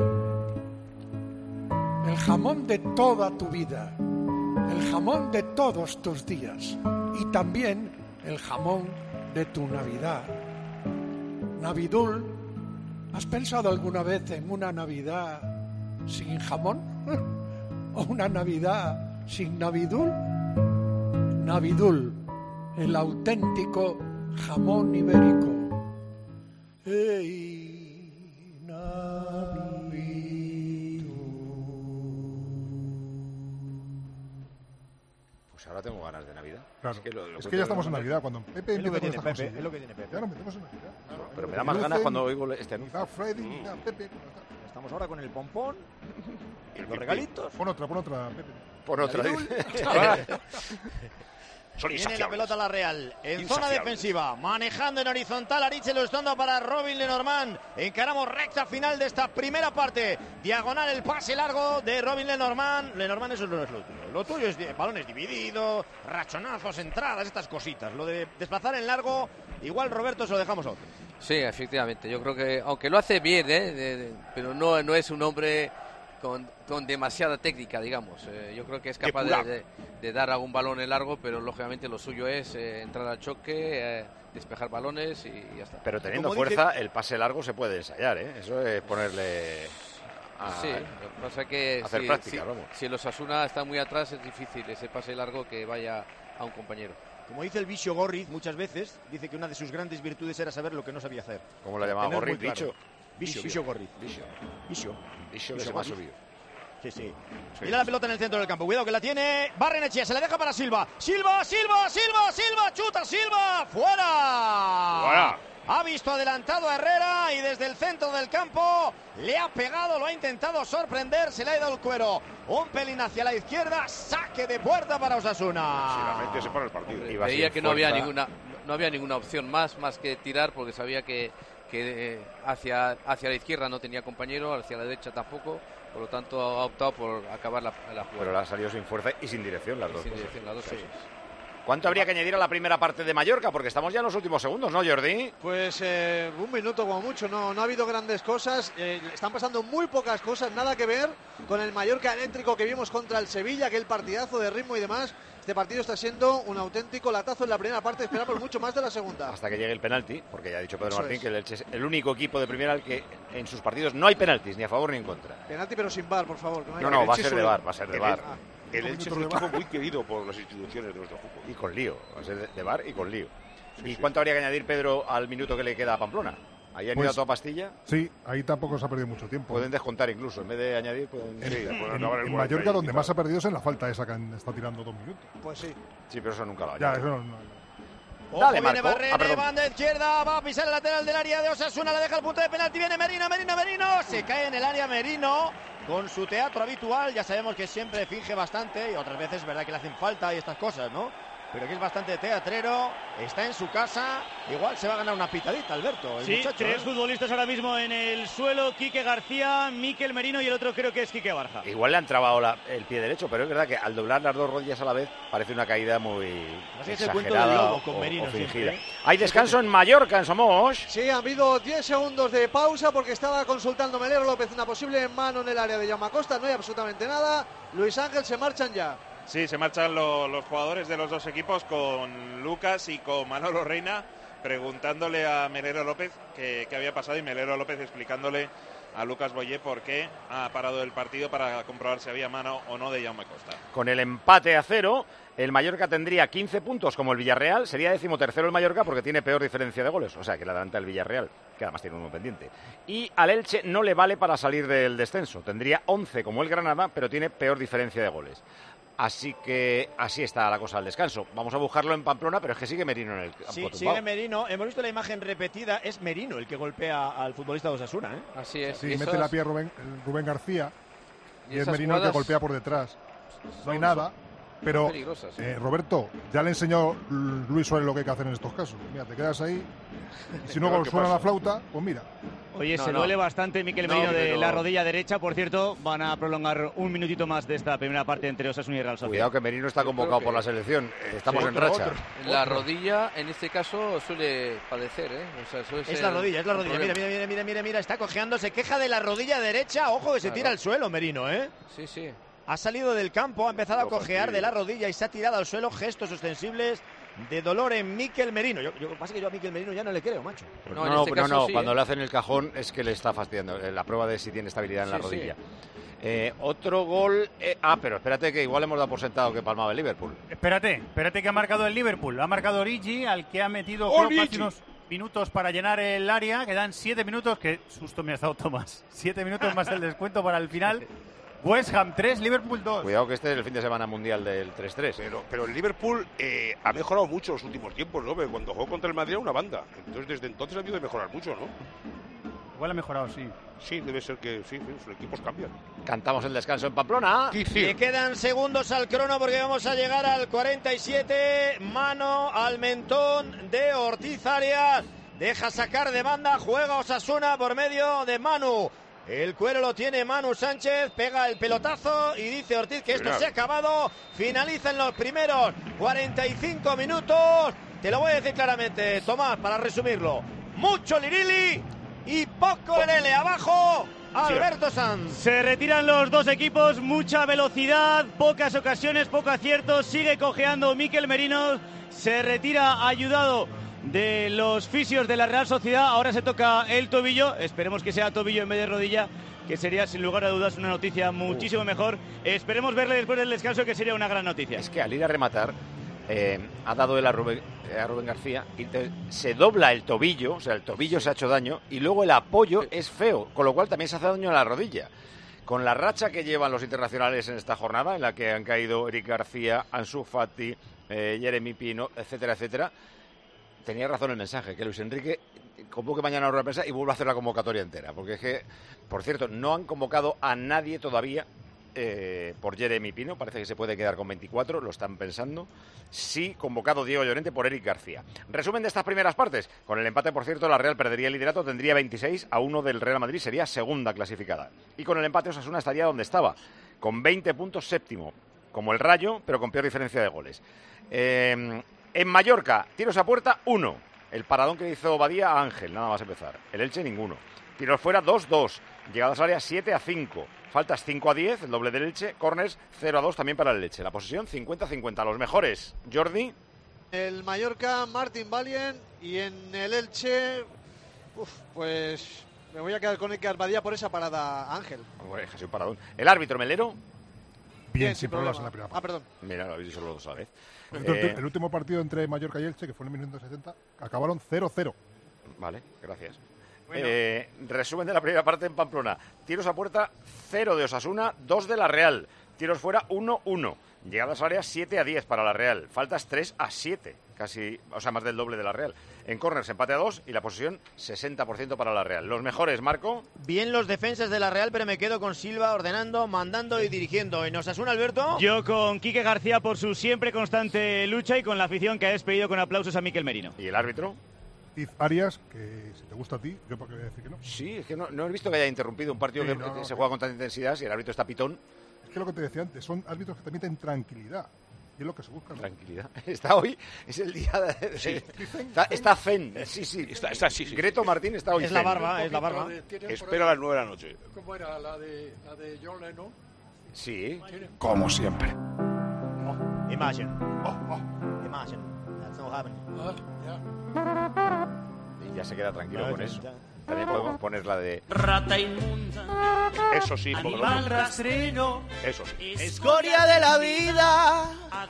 El jamón de toda tu vida, el jamón de todos tus días y también el jamón de tu Navidad. Navidul, ¿has pensado alguna vez en una Navidad sin jamón? ¿O una Navidad sin Navidul? Navidul, el auténtico jamón ibérico. ¡Ey, Navidul! Pues ahora tengo ganas de Navidad. Claro. Es que ya estamos en Navidad. Cuando Pepe Es lo que empieza tiene con esta Pepe, cosa, es lo que tiene Pepe. Ya nos metemos en Navidad. Pero me da más ganas cuando oigo este anuncio. Navidad, Freddy, Navidad, Pepe. Estamos ahora con el pompón, los regalitos. Pon otra, Pepe. Pon otra. Viene la pelota a la Real, en zona defensiva, manejando en horizontal Aritz Lustondo para Robin Lenormand. Encaramos recta final de esta primera parte. Diagonal el pase largo de Robin Lenormand. Lenormand, eso no es lo tuyo. Lo tuyo es balones divididos, rachonazos, entradas, estas cositas. Lo de desplazar en largo, igual Roberto se lo dejamos a otro. Sí, efectivamente. Yo creo que, aunque lo hace bien, pero no es un hombre con demasiada técnica, digamos. Yo creo que es capaz de dar algún balón en largo, pero lógicamente lo suyo es entrar al choque, despejar balones y ya está. Pero teniendo fuerza, el pase largo se puede ensayar, ¿eh? Eso es ponerle sí, lo que pasa es que hacer práctica, vamos. Si los Osasuna está muy atrás, es difícil ese pase largo que vaya a un compañero. Como dice el Vicio Gorriz muchas veces, dice que una de sus grandes virtudes era saber lo que no sabía hacer. ¿Cómo lo llamaba Gorriz? Claro. Vicio Gorriz. Vicio que se me ha subido. Sí. Mira la pelota en el centro del campo. Cuidado que la tiene Barrenechea. Se la deja para Silva. Silva. Chuta Silva. ¡Fuera! Ha visto adelantado a Herrera y desde el centro del campo le ha pegado, lo ha intentado sorprender. Se le ha ido el cuero. Un pelín hacia la izquierda. Saque de puerta para Osasuna. Si la mente se pone el partido. Veía que no había ninguna opción más que tirar, porque sabía que hacia la izquierda no tenía compañero, hacia la derecha tampoco. Por lo tanto, ha optado por acabar la jugada. Pero la ha salido sin fuerza y sin dirección las dos cosas. Sí. ¿Cuánto habría que añadir a la primera parte de Mallorca? Porque estamos ya en los últimos segundos, ¿no, Jordi? Pues un minuto como mucho, no ha habido grandes cosas, están pasando muy pocas cosas, nada que ver con el Mallorca eléctrico que vimos contra el Sevilla, aquel partidazo de ritmo y demás. Este partido está siendo un auténtico latazo en la primera parte, esperamos mucho más de la segunda. Hasta que llegue el penalti, porque ya ha dicho Pedro Martín que el Elche es el único equipo de primera al que en sus partidos no hay penaltis, ni a favor ni en contra. Penalti pero sin VAR, por favor. Que no, va a ser de VAR, va a ser de VAR. El Elche es un equipo muy querido por las instituciones de nuestro fútbol. Y con lío, va a ser de VAR y con lío. ¿Y cuánto habría que añadir, Pedro, al minuto que le queda a Pamplona? ¿Ahí han ido a toda pastilla? Sí, ahí tampoco se ha perdido mucho tiempo. Pueden descontar incluso, en vez de añadir pueden... En Mallorca donde más ha perdido es en la falta esa que está tirando 2 minutos. Pues sí. Sí, pero eso nunca lo ha Ya, eso no. Dale, viene Marco. Barrene, banda izquierda, va a pisar el lateral del área de Osasuna, le deja el punto de penalti, viene Merino, se cae en el área Merino, con su teatro habitual, ya sabemos que siempre finge bastante, y otras veces es verdad que le hacen falta y estas cosas, ¿no? Pero que es bastante teatrero, está en su casa, igual se va a ganar una pitadita, Alberto. Sí, muchacho, 3 futbolistas ahora mismo en el suelo, Quique García, Mikel Merino y el otro creo que es Quique Barja. Igual le han trabado el pie derecho, pero es verdad que al doblar las dos rodillas a la vez parece una caída muy exagerada o fingida. Hay descanso en Mallorca, en Somos. Sí, ha habido 10 segundos de pausa porque estaba consultando Melero López una posible mano en el área de Jaume Costa, no hay absolutamente nada. Luis Ángel, se marchan ya. Sí, se marchan los jugadores de los dos equipos con Lucas y con Manolo Reina, preguntándole a Melero López qué había pasado y Melero López explicándole a Lucas Boyé por qué ha parado el partido para comprobar si había mano o no de Jaume Costa. Con el empate a 0, el Mallorca tendría 15 puntos como el Villarreal, sería 13º el Mallorca porque tiene peor diferencia de goles, o sea que le adelanta el Villarreal, que además tiene uno pendiente. Y al Elche no le vale para salir del descenso, tendría 11 como el Granada, pero tiene peor diferencia de goles. Así que así está la cosa al descanso. Vamos a buscarlo en Pamplona, pero es que sigue Merino en el campo. Sí, tumbado. sigue Merino. Hemos visto la imagen repetida. Es Merino el que golpea al futbolista de Osasuna, ¿eh? Así es. Sí, mete la pie Rubén García y es Merino el que golpea por detrás. No hay nada, pero Roberto, ya le enseñó Luis Suárez lo que hay que hacer en estos casos. Mira, te quedas ahí y si no suena la flauta, pues mira. Oye, se duele bastante Mikel Merino de la rodilla derecha. Por cierto, van a prolongar un minutito más de esta primera parte entre Osasuna y Real Sociedad. Cuidado que Merino está convocado por la selección. Estamos en racha. La rodilla, en este caso, suele padecer, ¿eh? O sea, suele es la rodilla. Mira. Está cojeando. Se queja de la rodilla derecha. Ojo que se tira al suelo Merino, ¿eh? Sí. Ha salido del campo, ha empezado a cojear de la rodilla y se ha tirado al suelo. Gestos ostensibles de dolor en Mikel Merino. Pasa que yo a Mikel Merino ya no le creo, macho. No, cuando le hacen el cajón es que le está fastidiando. La prueba de si tiene estabilidad en la rodilla. Otro gol. Pero espérate que igual hemos dado por sentado que palmaba el Liverpool. Espérate que ha marcado el Liverpool. Ha marcado Origi, al que ha metido casi unos minutos para llenar el área. Quedan 7 minutos. Qué susto me ha dado Tomás. 7 minutos más el descuento para el final. West Ham 3, Liverpool 2. Cuidado que este es el fin de semana mundial del 3-3. Pero el Liverpool ha mejorado mucho en los últimos tiempos, ¿no? Porque cuando jugó contra el Madrid era una banda. Entonces, desde entonces ha habido de mejorar mucho, ¿no? Igual ha mejorado, sí. Sí, debe ser que sí, los equipos cambian. Cantamos el descanso en Pamplona. Le quedan segundos al crono porque vamos a llegar al 47. Mano al mentón de Ortiz Arias. Deja sacar de banda, juega Osasuna por medio de Manu. El cuero lo tiene Manu Sánchez, pega el pelotazo y dice Ortiz que esto se ha acabado. Finaliza en los primeros 45 minutos. Te lo voy a decir claramente, Tomás, para resumirlo. Mucho Lirili y poco Lelele. Abajo, Alberto Sanz. Se retiran los dos equipos, mucha velocidad, pocas ocasiones, poco acierto. Sigue cojeando Mikel Merino. Se retira ayudado de los fisios de la Real Sociedad. Ahora se toca el tobillo, esperemos que sea tobillo en vez de rodilla, que sería sin lugar a dudas una noticia muchísimo mejor. Esperemos verle después del descanso, que sería una gran noticia. Es que al ir a rematar ha dado él a Rubén García y se dobla el tobillo, o sea, el tobillo se ha hecho daño y luego el apoyo es feo, con lo cual también se hace daño a la rodilla. Con la racha que llevan los internacionales en esta jornada, en la que han caído Eric García, Ansu Fati, Jeremy Pino, etcétera, etcétera. Tenía razón el mensaje, que Luis Enrique convoque mañana a rueda de prensa y vuelva a hacer la convocatoria entera. Porque es que, por cierto, no han convocado a nadie todavía por Jeremy Pino. Parece que se puede quedar con 24, lo están pensando. Sí, convocado Diego Llorente por Eric García. Resumen de estas primeras partes. Con el empate, por cierto, la Real perdería el liderato, tendría 26, a 1 del Real Madrid, sería segunda clasificada. Y con el empate Osasuna estaría donde estaba, con 20 puntos, séptimo. Como el Rayo, pero con peor diferencia de goles. En Mallorca, tiros a puerta, 1. El paradón que hizo Badía a Ángel, nada más empezar. El Elche, ninguno. Tiros fuera, 2-2. Llegadas al área, 7-5. Faltas 5-10, el doble del Elche. Corners, 0-2 también para el Elche. La posesión, 50-50. Los mejores, Jordi. El Mallorca, Martín Valien. Y en el Elche, pues me voy a quedar con el que Badía por esa parada, Ángel. Bueno, casi un paradón. El árbitro, Melero. Bien, sin problemas en la primera parte. Perdón. Mira, lo habéis dicho los dos a la vez. El último partido entre Mallorca y Elche, que fue en el minuto 70, acabaron 0-0. Vale, gracias. Bueno. Resumen de la primera parte en Pamplona. Tiros a puerta, 0 de Osasuna, 2 de la Real. Tiros fuera, 1-1. Llegadas al área, 7-10 para la Real. Faltas 3-7, casi, o sea, más del doble de la Real. En córners, empate a 2 y la posesión, 60% para la Real. Los mejores, Marco. Bien los defensas de la Real, pero me quedo con Silva ordenando, mandando y dirigiendo. ¿En Osasuna, Alberto? Yo con Quique García por su siempre constante lucha y con la afición que ha despedido con aplausos a Mikel Merino. ¿Y el árbitro? Arias, que si te gusta a ti, yo para qué voy a decir que no. Sí, es que no he visto que haya interrumpido un partido que se juega con tanta intensidad, si el árbitro está pitón. Es que lo que te decía antes, son árbitros que también tienen tranquilidad. Y es lo que se busca, ¿no? Tranquilidad. Está hoy, es el día de... Sí. Está zen. Sí. Está, sí. Greto Martín está hoy es zen. La barba. Espera a las 9 de la noche. ¿Cómo era la de John Lennon? Sí. Como siempre. Imagine. Imagine. That's not happening. Y ya se queda tranquilo con eso. También podemos poner la de... Rata inmunda. Eso sí. Animal rastrero. Eso sí. Escoria de la vida.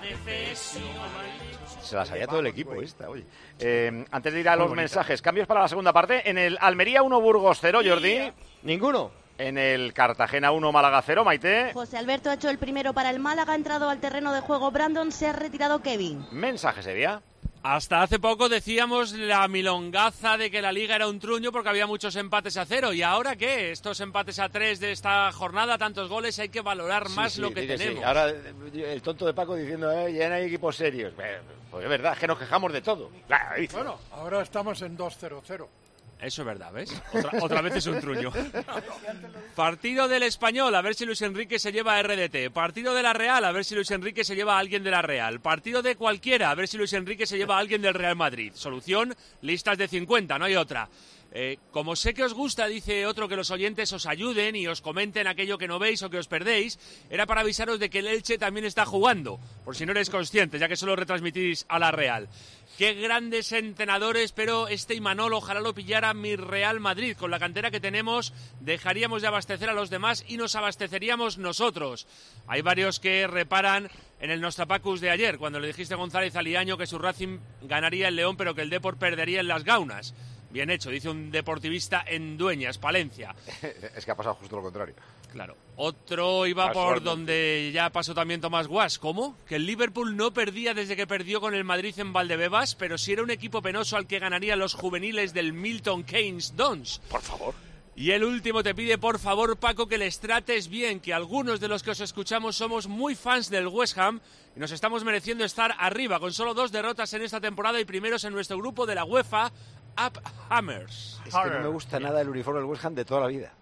Se la sabía todo el equipo esta, oye. Antes de ir a los mensajes, cambios para la segunda parte. En el Almería 1, Burgos 0, Jordi. Ninguno. En el Cartagena 1, Málaga 0, Maite. José Alberto ha hecho el primero para el Málaga, ha entrado al terreno de juego Brandon, se ha retirado Kevin. Mensaje sería. Hasta hace poco decíamos la milongaza de que la Liga era un truño porque había muchos empates a 0. ¿Y ahora qué? Estos empates a 3 de esta jornada, tantos goles, hay que valorar más lo que tenemos. Sí. Ahora el tonto de Paco diciendo, ya no hay equipos serios. Pues es verdad, es que nos quejamos de todo. Bueno, ahora estamos en 2-0-0. Eso es verdad, ¿ves? Otra vez es un truño. Partido del Español, a ver si Luis Enrique se lleva a RDT. Partido de la Real, a ver si Luis Enrique se lleva a alguien de la Real. Partido de cualquiera, a ver si Luis Enrique se lleva a alguien del Real Madrid. Solución, listas de 50, no hay otra. Como sé que os gusta, dice otro, que los oyentes os ayuden y os comenten aquello que no veis o que os perdéis, era para avisaros de que el Elche también está jugando, por si no eres conscientes, ya que solo retransmitís a la Real. Qué grandes entrenadores, pero este Imanol ojalá lo pillara mi Real Madrid. Con la cantera que tenemos dejaríamos de abastecer a los demás y nos abasteceríamos nosotros. Hay varios que reparan en el Nostrapacus de ayer, cuando le dijiste a González Aliaño que su Racing ganaría el León, pero que el Depor perdería en las Gaunas. Bien hecho, dice un deportivista en Dueñas, Palencia. Es que ha pasado justo lo contrario. Claro. Otro iba por donde ya pasó también Tomás Guas. ¿Cómo? Que el Liverpool no perdía desde que perdió con el Madrid en Valdebebas, pero sí era un equipo penoso al que ganarían los juveniles del Milton Keynes Dons. Por favor. Y el último te pide, por favor, Paco, que les trates bien, que algunos de los que os escuchamos somos muy fans del West Ham y nos estamos mereciendo estar arriba, con solo 2 derrotas en esta temporada y primeros en nuestro grupo de la UEFA, Up Hammers. Es que no me gusta nada el uniforme del West Ham de toda la vida.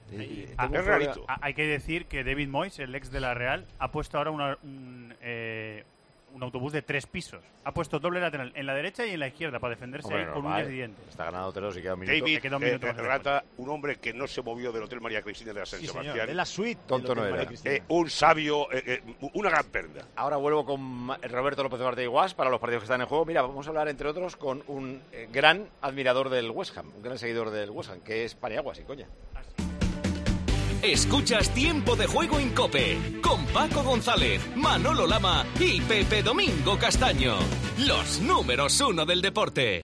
Es rarito. Hay que decir que David Moyes, el ex de la Real, ha puesto ahora un autobús de 3 pisos. Ha puesto doble lateral en la derecha y en la izquierda para defenderse con uñas y dientes. Está ganando 3 y queda un minuto. David Rata, un hombre que no se movió del Hotel María Cristina de San Sebastián. De la suite. Tonto no era. Un sabio, una gran perla. Ahora vuelvo con Roberto López Duarte y Guas para los partidos que están en juego. Mira, vamos a hablar entre otros con un gran admirador del West Ham, un gran seguidor del West Ham, que es Paniagua, y coña. Escuchas Tiempo de Juego en COPE con Paco González, Manolo Lama y Pepe Domingo Castaño. Los números 1 del deporte.